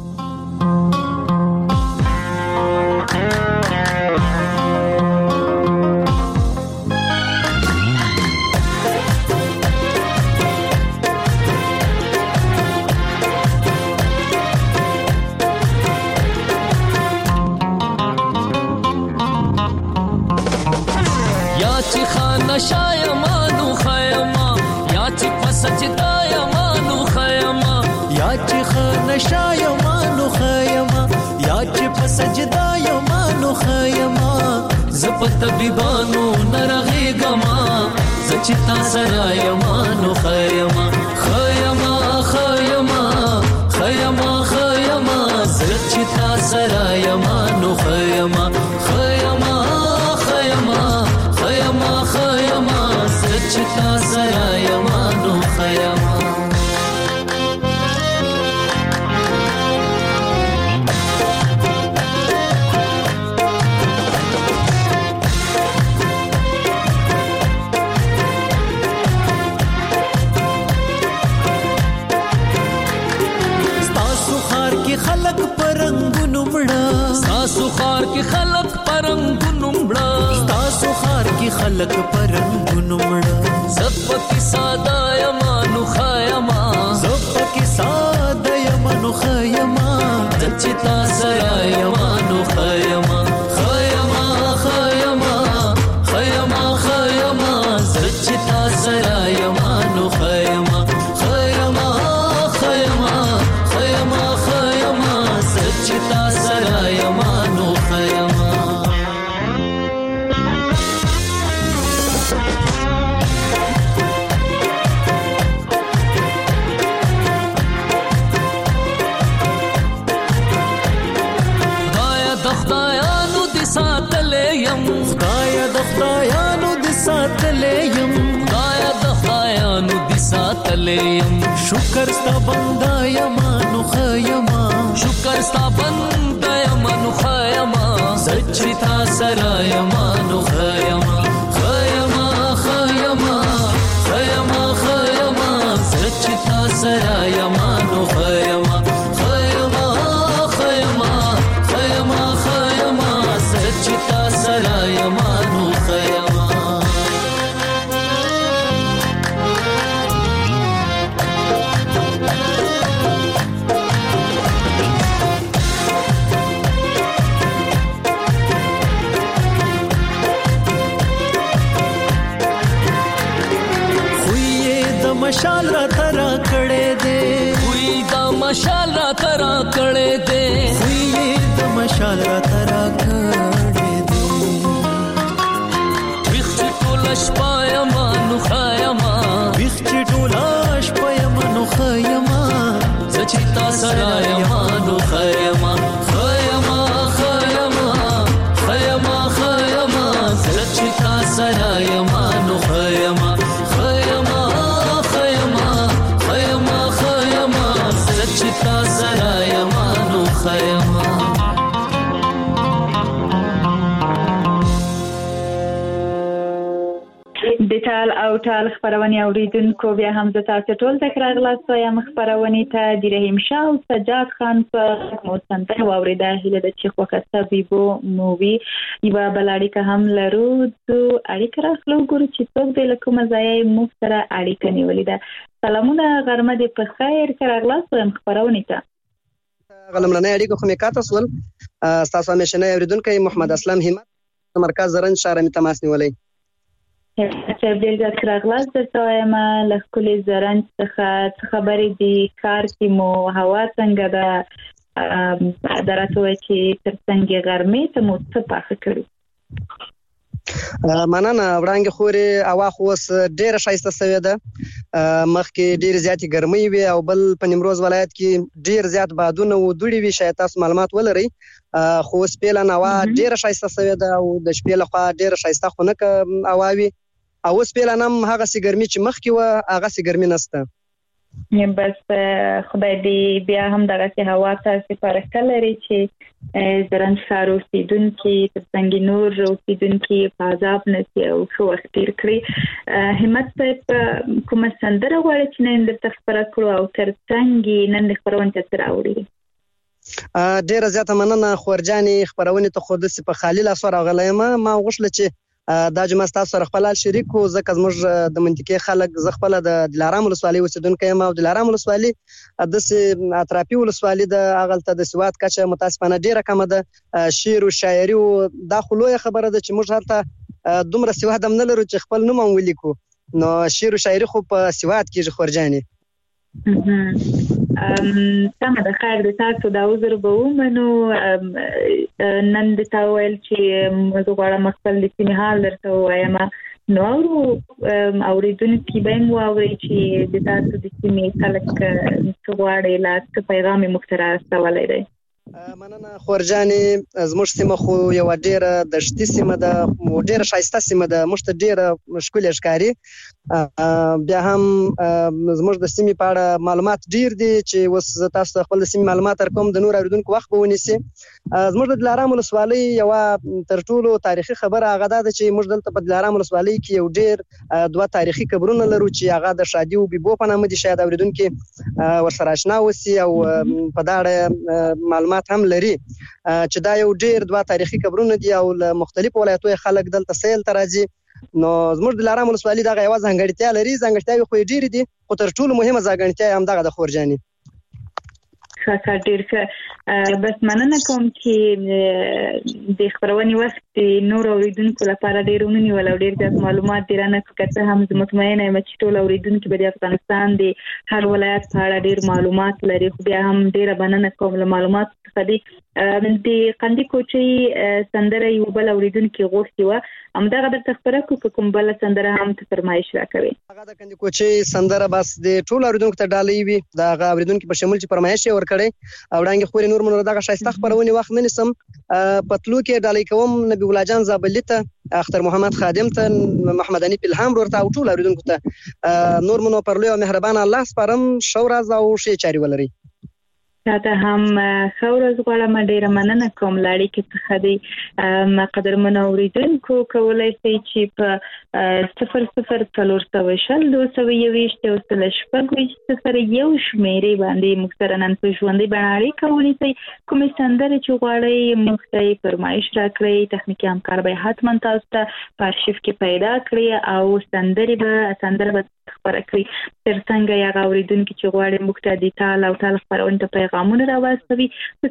شایمانو خیما یا چې پسجدا یمانو خیما، یا چې خانه شایمانو خیما، یا چې پسجدا یمانو خیما. زپ طبيبانو نرغېګما ز چې تا سره یمانو خیما، خیما خیما خیما خیما ز چې تا سره یمانو خیما، خیما خیما خیما خیما چې تا سره یمانو خیما. ستاسو خار کې خلق پرنګونو مړه، ستاسو خار کې خلق پرنګونو مړه، ستاسو خار کې خلق پرنګونو مړه. زپکی ساده یمانو خیما، زپکی ساده یمانو خیما، چې تا سره یمانو خیما، خیما خیما خیما خیما چې تا سره یمانو خیما، خیما خیما خیما خیما چې تا سره یمانو خیما. خدایانو دې ساتلې يم، خدایا د خدایانو دې ساتلې يم، خدایا د خدایانو دې ساتلې يم. شکر ستا بنده یمانو خیما، شکر ستا بنده یمانو خیما، سچې تا سره یمانو خیما، خیما خیما خیما خیما سچې تا سره یمانو خیما، خیما خیما خیما خیما سچې تا سره یمانو خیما. مشال را ترا کړې دې وی دا مشال را ترا کړې دې وی دا مشال را ترا کړې دې وخت ټول شپه ما نو خایما وخت ټول شپه ما نو خایما سچتا سرایا ما نو خایما خایما خایما خایما خایما سچتا سرایا ما نو خایما خایما خایما خایما خایما سچتا سرایا ما نو خایما د ټال او ټال خبرونه اوریدونکو بیا هم زه تاسو ټول تکرار غلاست وایم خبرونه ته د رحیم شاه او سجاد خان په موسنده اوریدا هله د چیخ وخت ویبو مووی یو بلاړی که هم لرو د اړیکه راخلو ګورو چې څوک د لکه مزایي مفتره اړیکه نیولې ده سلامونه غرمه دې په خیر تکرار غلاست وایم خبرونه ته غلمرنه اړیکه خو مې کاته سول تاسو همیشه نه اوریدونکو محمد اسلام همت مرکز زرن شهر می تماس نیولې چې د ځکراغلاس درته وایم له کلی زرنج څخه خبرې دي کار کې مو هوا څنګه ده درته وایي چې تر څنګه ګرمي ته مو څه پاخه کړو مننه وړاندې خوري هوا خو اوس ډیره ښایسته سوې ده مخکې ډیر زیاتې ګرمي وي او بل په نیمروز ولایت کې ډیر زیات بادونه و دوړي وي شاید تاسو معلومات ولرئ خو اوس پیلن هوا ډیره ښایسته سوې ده او د شپې لخوا ډیره ښایسته خونه هوا وي او اوس پیلن هم هغه سي ګرمي چې مخکې و هغه سي ګرمي نشته بس خدای دې بیا هم دغه هوا تاسو پرکه لري چې زرنج ښار اوسیدونکي تر څنګه نور اوسیدونکي په عذاب نشي او ښه وخت تیر کړي همت صاحب کومه سندره غواړي چې نن درته خبره کړو او تر څنګه نن خبرونه تر راوړي ډیره زیاته مننه خورجاني خبرونه ته خود سي په خالي لاس راغلی ما غوښله چې دا جمع تاسو سره خپل شریک او ځکه زموږ د منطقې خلک ز خپل د دلارام ولسوالۍ اوسیدونکو یم او دلارام ولسوالۍ د اطرافي ولسوالۍ د اغلته د سواد کچه متاسفانه ډیره کم ده شعر او شاعري او دا خلوه خبره ده چې موږ هلته دومره سواد هم نه لرو چې خپل نوم ولیکو نو شعر او شاعري خو په سواد کې خورجاني سمه ده خیر د تاسو دا عذر به ومنو نن د تاویل چې زه غواړم خپل د سیمې حال درته ووایم نو اوریدونکي به مو واوري چې د تاسو د سیمې خلک څه غواړي لا څه پیغام یې موږ ته راستولی دی مننه خورجاني زموږ سیمه خو یو ډیره دشتي سیمه ده ډیره ښایسته سیمه ده موږ ته ډیره ښکلې ښکاري بیا هم زموږ د سیمې په اړه معلومات ډیر دي چې اوس تاسو خپل د سیمې معلومات درکوم د نور اوریدونکو وخت به ونیسي زموږ د دلارام ولسوالۍ یو تر ټولو تاریخي خبره هغه ده چې موږ دلته په دلارام ولسوالۍ کې یو ډیر دوه تاریخي قبرونه لرو چې هغه د شادي او بیبو په نامه دي شاید اوریدونکو ورسره آشنا وسی او په دا اړه معلومات هم لري چې دا یو ډیر دوه تاریخي قبرونه دي او له مختلفو ولایتونو خلک دلته سیل ته راځي نو زموږ د دلارام ولسوالۍ دغه یوه ځانګړتیا لري ځانګړتیاوې خو یې ډېرې دي خو تر ټولو مهمه ځانګړتیا یې همدغه د خورجاني ښه ډېر ښه بس مننه کوم چې د خبرونې وخت د نور اوریدونکو لپاره ډېر ونیول او ډېر زیات معلومات دې رانه کړه که څه هم زه مطمئنه یم چې ټول اوریدونکي به د افغانستان د هر ولایت په اړه ډېر معلومات لري خو بیا هم ډېره مننه کوم له معلوماتو څخه د قندي کوچۍ سندره یو بل اوریدونکي غوښتې وه همدغه درته خبره کړو که کوم بله سندره هم ته فرمایش راکوې هغه د قندي کوچۍ سندره بس د ټولو اوریدونکو ته ډالۍ وي د هغه اوریدونکي په شمول چې فرمایش یې ورکړی او وړاندې خورې نور مو دغه ښایسته خبرونې وخت نه نیسم پتلو کې ډالۍ کوم نبی الله جان زابلي ته اختر محمد خادم ته محمد انیف الهام ورته او ټول اوریدونکو ته نور مو پر لوی او مهربان الله سپارم شو راز او ښې چارې ولري تاته هم ښه ورځ غواړم ډېره مننه کوم له اړیکې څخه د قدرمنو اوریدونکو کولی شئ چې په 00400202221 شمېرې باندې موږ سره نن په ژوندۍ بڼه اړیکه ونیسئ کومې سندرې چې غواړئ موږ ته یې فرمایش راکړئ تخنیکي همکار به حتما تاسو ته په ارشیف کې پیدا کړي او سندره به خبره کړي تر څنګه یې هغه اوریدونکي چې غواړي موږ ته د ټال او ټال خپرونې ته پیغامونه راواستوي په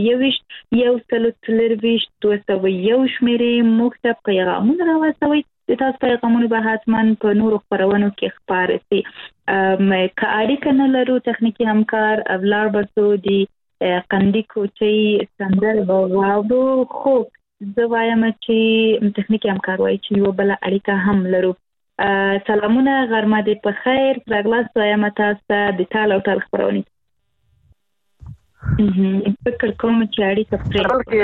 00400202221 شمېرې موږ ته پیغامونه راواستوي د تاسو پیغامونه به حتما په نورو خپرونو کې خپاره شي. که اړیکه نه لرو تخنیکی همکار ولار بسو دی قندی کوچی سندر واورو، خو زه وایم چې تخنیکی همکار وایي چې یو بل اړیکه هم لرو. سلامونه، غرمه دې په خیر، راغلاست وایم تاسو د ټال او ټال خپرونې. فکر کوم چې اړیکه پرې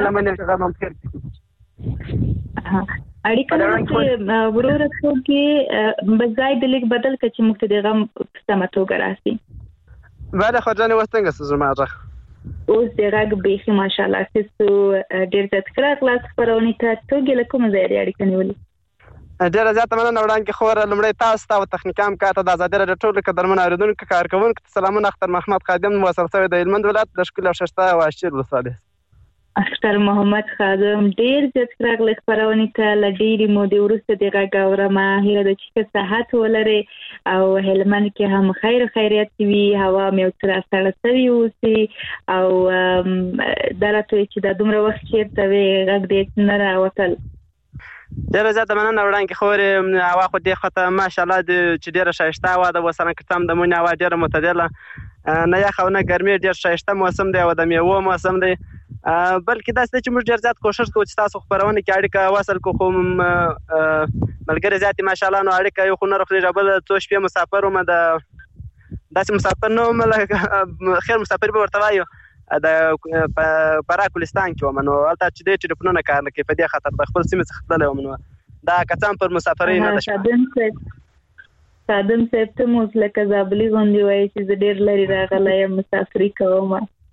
اړیکه چې وروره کې بځای د لیک بدل کړي چې موږ ته د غم په سمه توګه راسي. بله خو ځانې اوس څنګه ستاسو زما غږ اوس د غږ بیخي ماشاءالله ستاسو ډېر زیات ښه راغلاست خپرونې ته. توګې له کومه ځایه اړیکه نیولې؟ ډېره زیاته مننه وړاندې خوره. لومړی تاسو ته او تخنیکي همکار ته د ازادي راډیو ټولو قدرمنو اورېدونکو کارکوونکو ته سلامونه. اختر محمد خادم موثر شوی د هلمند ولایت د ښکلي او ښایسته واشیر ولسوالۍ. اختر محمد خادم ډېر زیات راغلی خپرونې ته. له ډېرې مودې وروسته د غږ اورم. هیله ده چې ښه صحت ولرې او هلمند کې هم خیر خیریت وي، هوا مې ورسره سړه شوې اوسي او دا راته وایي چې دا دومره وخت چېرته وې غږ دې نه راوتل. ډېره زیاته مننه وړاندې خورې. هوا خو دې خواته ماشاءالله چې ډېره ښایسته هوا ده. اوس که څه هم د مني هوا ډېره معتدله، نه یخ او نه ګرمي، ډېر ښایسته موسم دی او د میوو موسم دی. بلکې داسې دی چې موږ ډېر زیات کوشش کوو چې تاسو خپرونه کې اړیکه وصل کړو، خو ملګري زیات دي ماشاءالله، نو اړیکه یو خو نه رخلېږي. بل څو شپې مسافر وم، داسې مسافر نه وم، خیر مسافر به ورته وایو، د فراه ګلستان کې وم. نو هلته چې دی ټلیفونونه کار نه کوي، په دې خاطر د خپل سیمې څخه تللی وم. نو دا که څه هم پر مسافرۍ نه ده. صادم صاحب ته مو اوس لکه زابلي غوندې وایي چې زه ډېر لرې راغلی یم، مسافري کوم.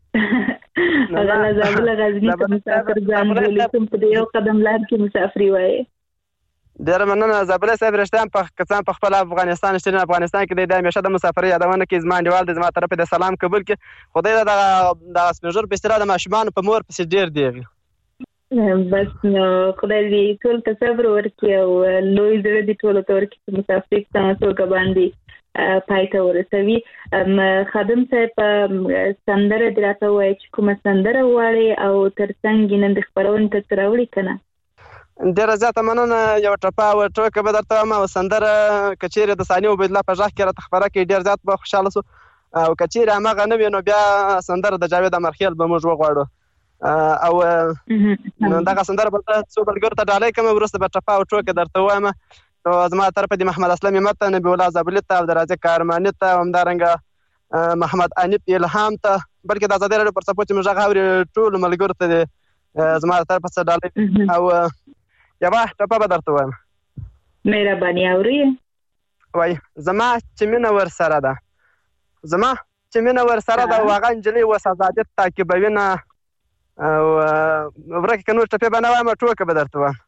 هغه له زابله غزني ته مسافر ځان بولي، کوم په دې یو قدم لار کې مسافري وایي. ډېره مننه زابله صاحب. رښتیا هم که څه هم په خپل افغانستان شتون افغانستان کې دی همیشه د مسافرۍ یادونه کوي. زما انډیوال دی، زما طرف د سلام قبول کړي. خو دی دغه سپین ږیرو په اصطلاح د ماشومانو په مور پسې ډېر دیغي. بس نو خدای دې ټول ته صبر ورکړي او لوی زړه دې ټولو ته ورکړي چې مسافرۍ په سمه توګه باندې پای ته ورسوي. خادم صاحب سندره دې راته ووایي چې کومه سندره غواړې او تر څنګ یې نن د خپرونې ته څه راوړي که نه؟ ډېره زیاته مننه. یو ټپه او ټوکه به درته وایم او سندره که چېرې د ثاني عبیدالله په غږ کې راته خپره کړي ډېر زیات به خوشحاله شو. او که چېرې هماغه نه وي نو بیا سندره د جاوید امرخیل به موږ وغواړو او دغه سندره به څو ملګرو ته ډالۍ کړم، وروسته به ټپه او ټوکه درته ووایم. نو زما طرفه د محمد اسلم همت ته، نبي الله زابلي ته، عبدالرازق ارماني ته، همدارنګه محمد انیب الهام ته، بلکې د ازادي راډیو پر څپو چې موږ غږ اوري ټولو ملګرو ته زما طرفه څه ډالۍ او یوه ټپه به درته ووایم. مهرباني اوري. وایي زما چې مینه ورسره ده، زما چې مینه ورسره ده، هغه نجلۍ اوس ازادي تعقیبوینه او ورکه که نور ټپې به نه وایم، ټوکه به درته وایم.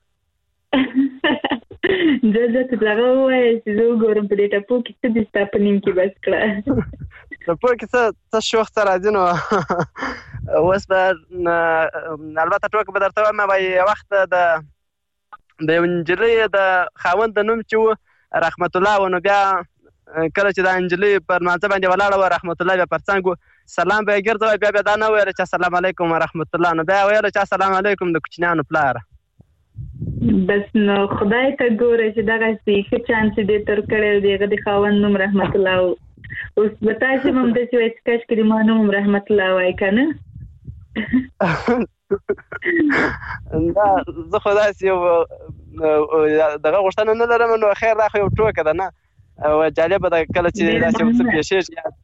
زه ته دغه ووایه چې زه وګورم په دې ټپو کې څه دي ستا په نیم کې بس کړه. ټپو کې څه شوخ څه راځي. نو اوس به البته ټوکه به درته وایم. وایي یو وخت د یو نجلۍ د خاوند د نوم چې و رحمت الله و، نو بیا کله چې دا نجلۍ پر مانځه باندې ولاړه وه، رحمت الله بیا پر څنګ و، سلام به یې ګرځوی، بیا دا نه ویله چې السلام علیکم ورحمت الله، نو بیا ویله چې السلام علیکم د کوچنیانو پلاره. بس نو خدای ته ګوره چې دغسې ښه چانس یې دې تر کړی د هغه د خاوند نوم رحمت الله و. اوس به تاسې هم همداسې وایي چې کاشکې د ما نوم رحمت الله وایي که نه؟ دا زه خو داسې یو دغه غوښتنه نه لرم. نو خیر دا خو یو ټوکه ده نه، او جالبه ده کله چې داسې یو څه پېښېږي.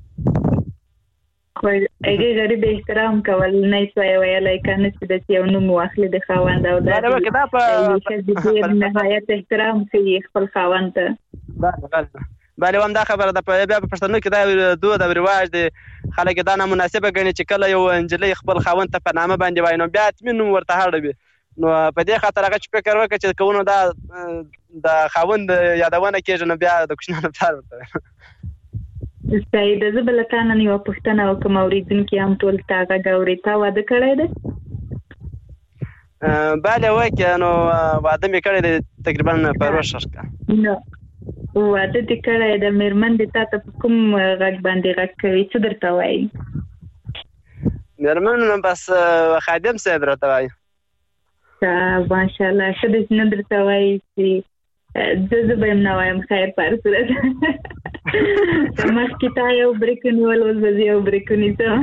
خو هغې غریب احترام کول نه یې سوای ویلی که نه چې داسې یو نوم واخلي د خاوند او دا ښځې ډېر نهایت احترام کوي خپل خاوند ته. بله هم دا خبره ده. بیا په پښتنو کې دا دود او رواج دی، خلک دا نامناسبه ګڼي چې کله یو نجلۍ خپل خاوند ته په نامه باندې وایي نو بیا حتمي نوم ورته اړوي. نو په دې خاطر هغه چې فکر وکړه چې که ونو دا د خاوند یادونه کېږي نو بیا د کوچنیانو پلار ورته. صحیح ده. زه به له تا نن یوه پوښتنه وکړم، اورېدونکي هم ټول تا غږ اوري. تا واده کړی دی؟ بله وکړه. نو واده مې کړی دی تقریبا پروه ښه نو واده دې کړی ده، مېرمن دې تا ته په کوم غږ باندې غږ کوي؟ څه درته وایي؟ مېرمن بس خادم صاحب راته وایي. ماشاءالله ښه دی چې نه درته وایي چې زه به هم نه وایم خیر په هر صورت مخکې تا یو بریک ونیول اوس به زه یو بریک ونیسم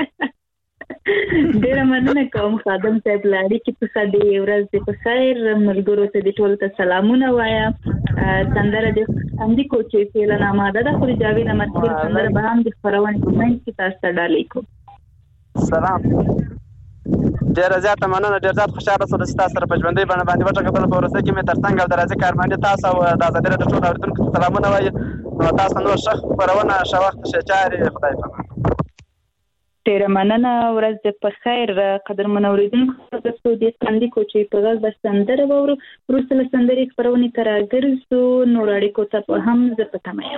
ډېره مننه کوم خادم صاحب له اړیکې څخه دې ورځ دې په خیر ملګرو ته دې ټولو ته سلامونه وایم سندره دې همدې کوچې فعلنامه ده خو د جاوید احمدخیل سندره به هم د خپرونې په منځ کې تاسو ته ډالۍ کوم سلام ډېره زیاته مننه ډېر زیات خوشحاله شوم چې تاسو سره په ژوندۍ بڼه باندې وټاکل په وروسته کې مې ترڅنګ او درازي کارمندي تاسو او د آزادۍ راډیو ټول اورېدونکو ته سلامونه وایم نو تاسو نور ښه خپرونه ښه وخت ښه چارې خدای پامان ډېره مننه ورځ دې په خیر قدرمن اورېدونکو تاسو دې قندي کوچې په غږ به سندره واورو وروسته له سندرې خپرونې ته راګرځو نور اړیکو ته به هم زه په تمه یم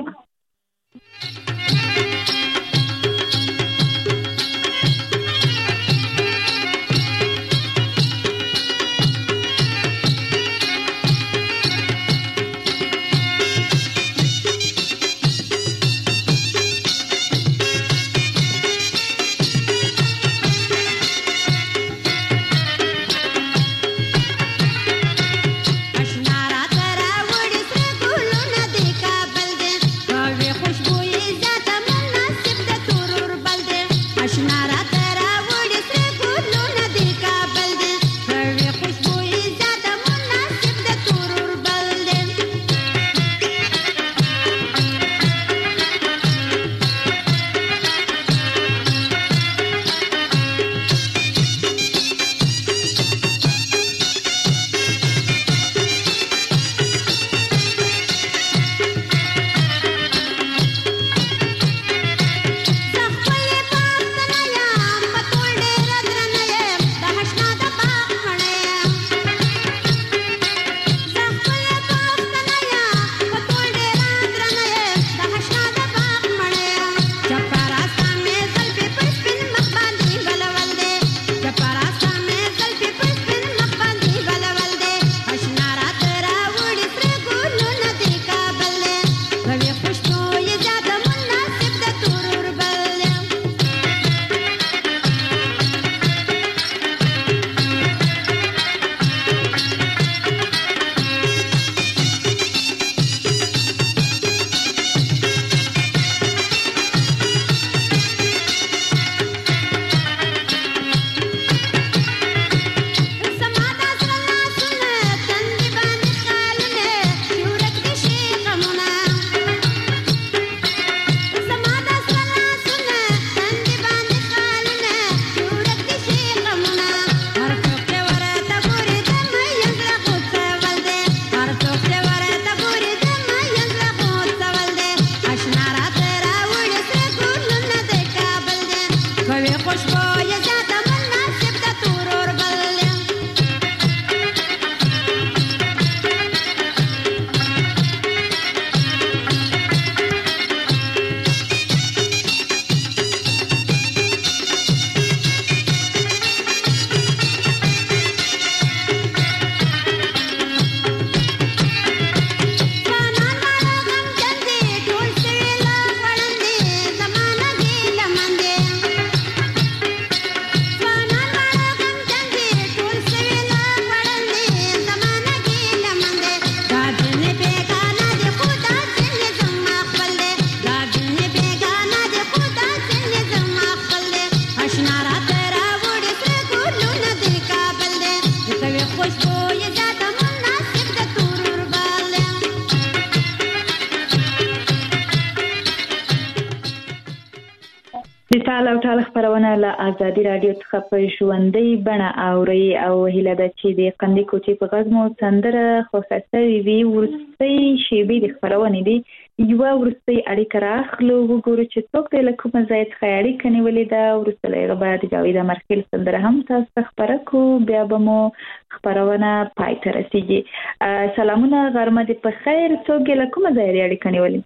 ټال او ټال خبرونه له آزادي رادیو څخه په ژوندۍ بڼه اوري او هیله ده چې د قندي کوچې په غږ مو سندره خوښه شوې وي وروستۍ شیبې د خبرونې دي یوه وروستۍ اړیکه راخلو وګورو چې څوک دی له کومه ځای څخه اړیکه نیولې ده وروسته له هغه به د جاوید احمدخیل سندره هم تاسو ته خپره کړو بیا به مو خبرونه پای ته رسیږي سلامونه غرمه دې په خیر څوک له کومه ځای اړیکه نیولې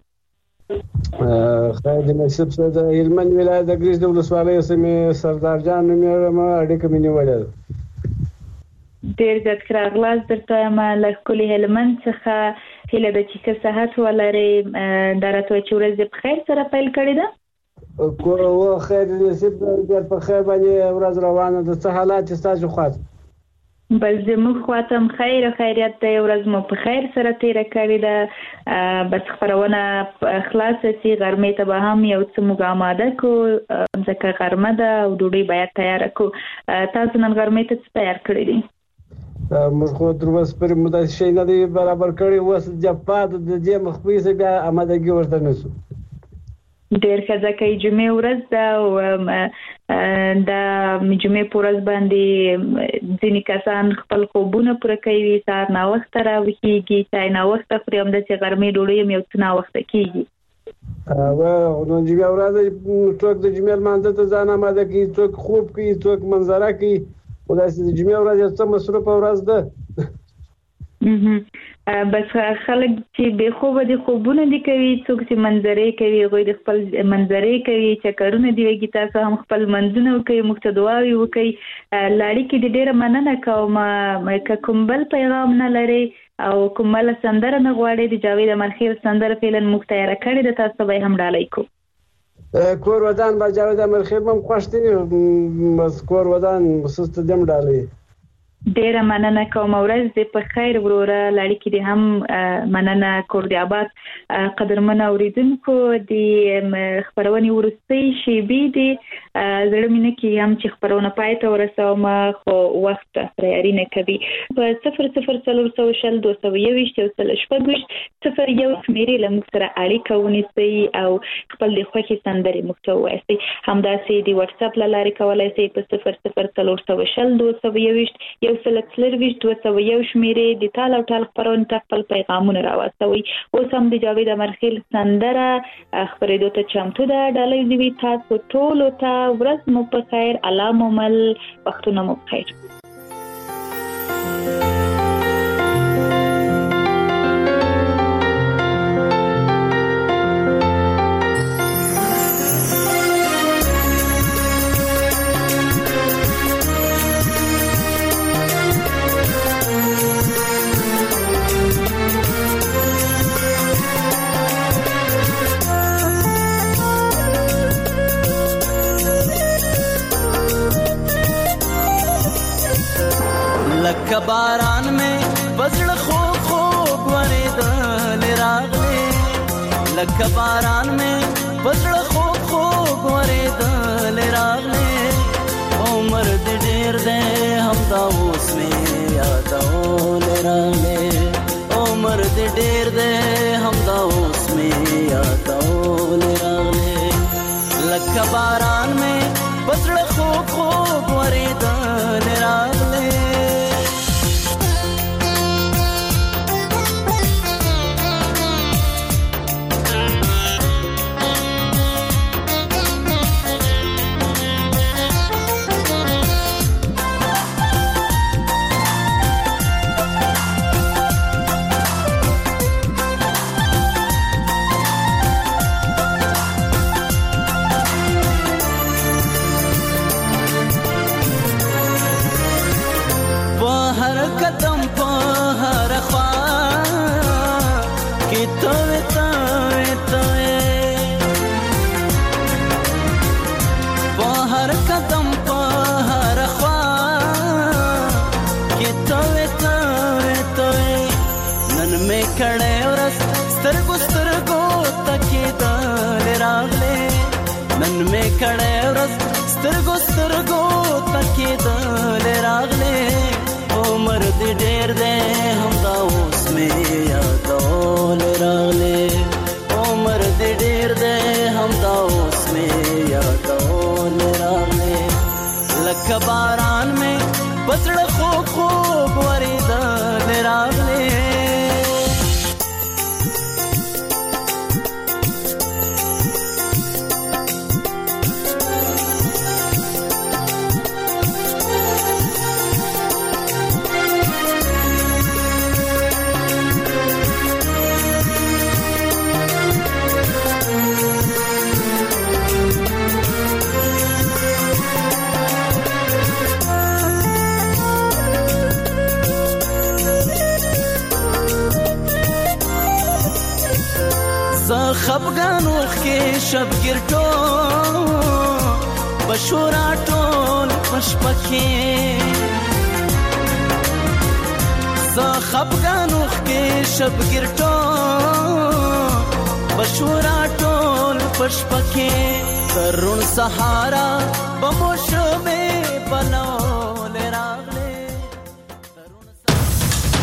خیر دې نصیب سره د هلمند ولایت د ګریز د ولسوالۍ سیمې سردار جان نومېږم اړیکه مې نیولې ده ډېر زیات ښه راغلاست درته یم له ښکلي هلمند څخه هیله ده چې ښه صحت ولرې دا راته وایي چې ورځ دې په خیر سره پیل کړې ده خیر دې نصیب ډېر په خیر باندې ورځ روانه ده څه حالات چې ستاسو خواست بس زموږ خواته هم خیر خیریت دی، ورځ مو په خیر سره تیره کړې ده. بس خپرونه خلاصه سي، غرمې ته به هم یو څه موږ آماده کړو ځکه غرمه ده او ډوډۍ باید تیاره کړو. تاسو نن غرمې ته څه تیار کړی دي؟ موږ خو تر اوسه پورې مو داسې شی نه دی برابر کړی، اوس جفا د دې مخفي سه بیا آمادګي ورته نه شو. ډېر ښه، ځکه جمعې ورځ ده او د جمعې په ورځ باندې ځینې کسان خپل خوبونه پوره کوي، سهار ناوخته راویښېږي، چای ناوخته خوري، همداسې غرمې ډوډۍ هم یو څه ناوخته کېږي. نو جمعې ورځ څوک د جمعې لمانځه ته ځان آماده کوي، څوک خوب کوي، څوک منظره کوي، خو داسې د جمعې ورځ یو څه مصروفه ورځ ده. بس خلک چې بې خوبه دي خوبونه دي کوي، څوک چې منظرې کوي هغوی د خپل منظرې کوي، چکرونه دي وکړي، تاسو هم خپل منځونه وکړئ، موږ ته دعاوې وکړئ. له اړیکې دې ډېره مننه کوم. که کوم بل پیغام نه لرئ او کوم بله سندره نه غواړئ، د جاوید امرخیل سندره فعلا موږ تیاره کړې ده، تاسو به یې هم ډالۍ کړو. کور ودان با جاوید امرخیل هم خوښ دي، بس کور ودان سسته دم ډالۍ. ډیره مننه کوم، ورځ دې په خیر وروره. لړکی دې هم مننه. کور دې آباد. قدرمن اوریدونکو، د خبرونې ورستۍ شیبې دي زړه مې نه کېږي هم چې خبرونه پای ته ورسوم، خو وخت تیاري نه کوي. په 00420 221 001 شمېرې له موږ سره اړیکه ونیسئ او خپل د خوښې سندرې موږ ته ووایئ. همداسې د واتساپ له لارې کولی شئ په 00420 221 201 شمېرې د تال او ټال خپرونې ته خپل پیغامونه راواستوئ. اوس هم د جاوید امرخیل سندره خپرېدو ته چمتو ده. ډالۍ دې وي تاسو ټولو ته. ورځ مو په خیر، الله مو مل، وختونه مو په خیر. لکه باران مې بزړه خوب خوب ورېدل راغلې، لکه باران مې بزړه خوب خوب ورېدل راغلې، عمر دې ډېر دی همدا اوس مې یادول راغلې، عمر دې ډېر دی همدا اوس مې یادول راغلې، لکه باران مې بزړه خوب خوب ورېدل راغلې. سترګو سترګو تکېدل راغلې، عمر دې ډېر دی همدا اوس مې یادول راغلې، عمر دې ډېر دی همدا اوس مې یادول راغلې، لکه باران مې بزړه خوب خوب ورېدل راغلې. خفګان وخې شبګیر ټول بشورا ټول پشپکې، ز خپګانوخ کې شب ګرټو بشورا ټول پشپکه ترون سهارا بموش میں بلو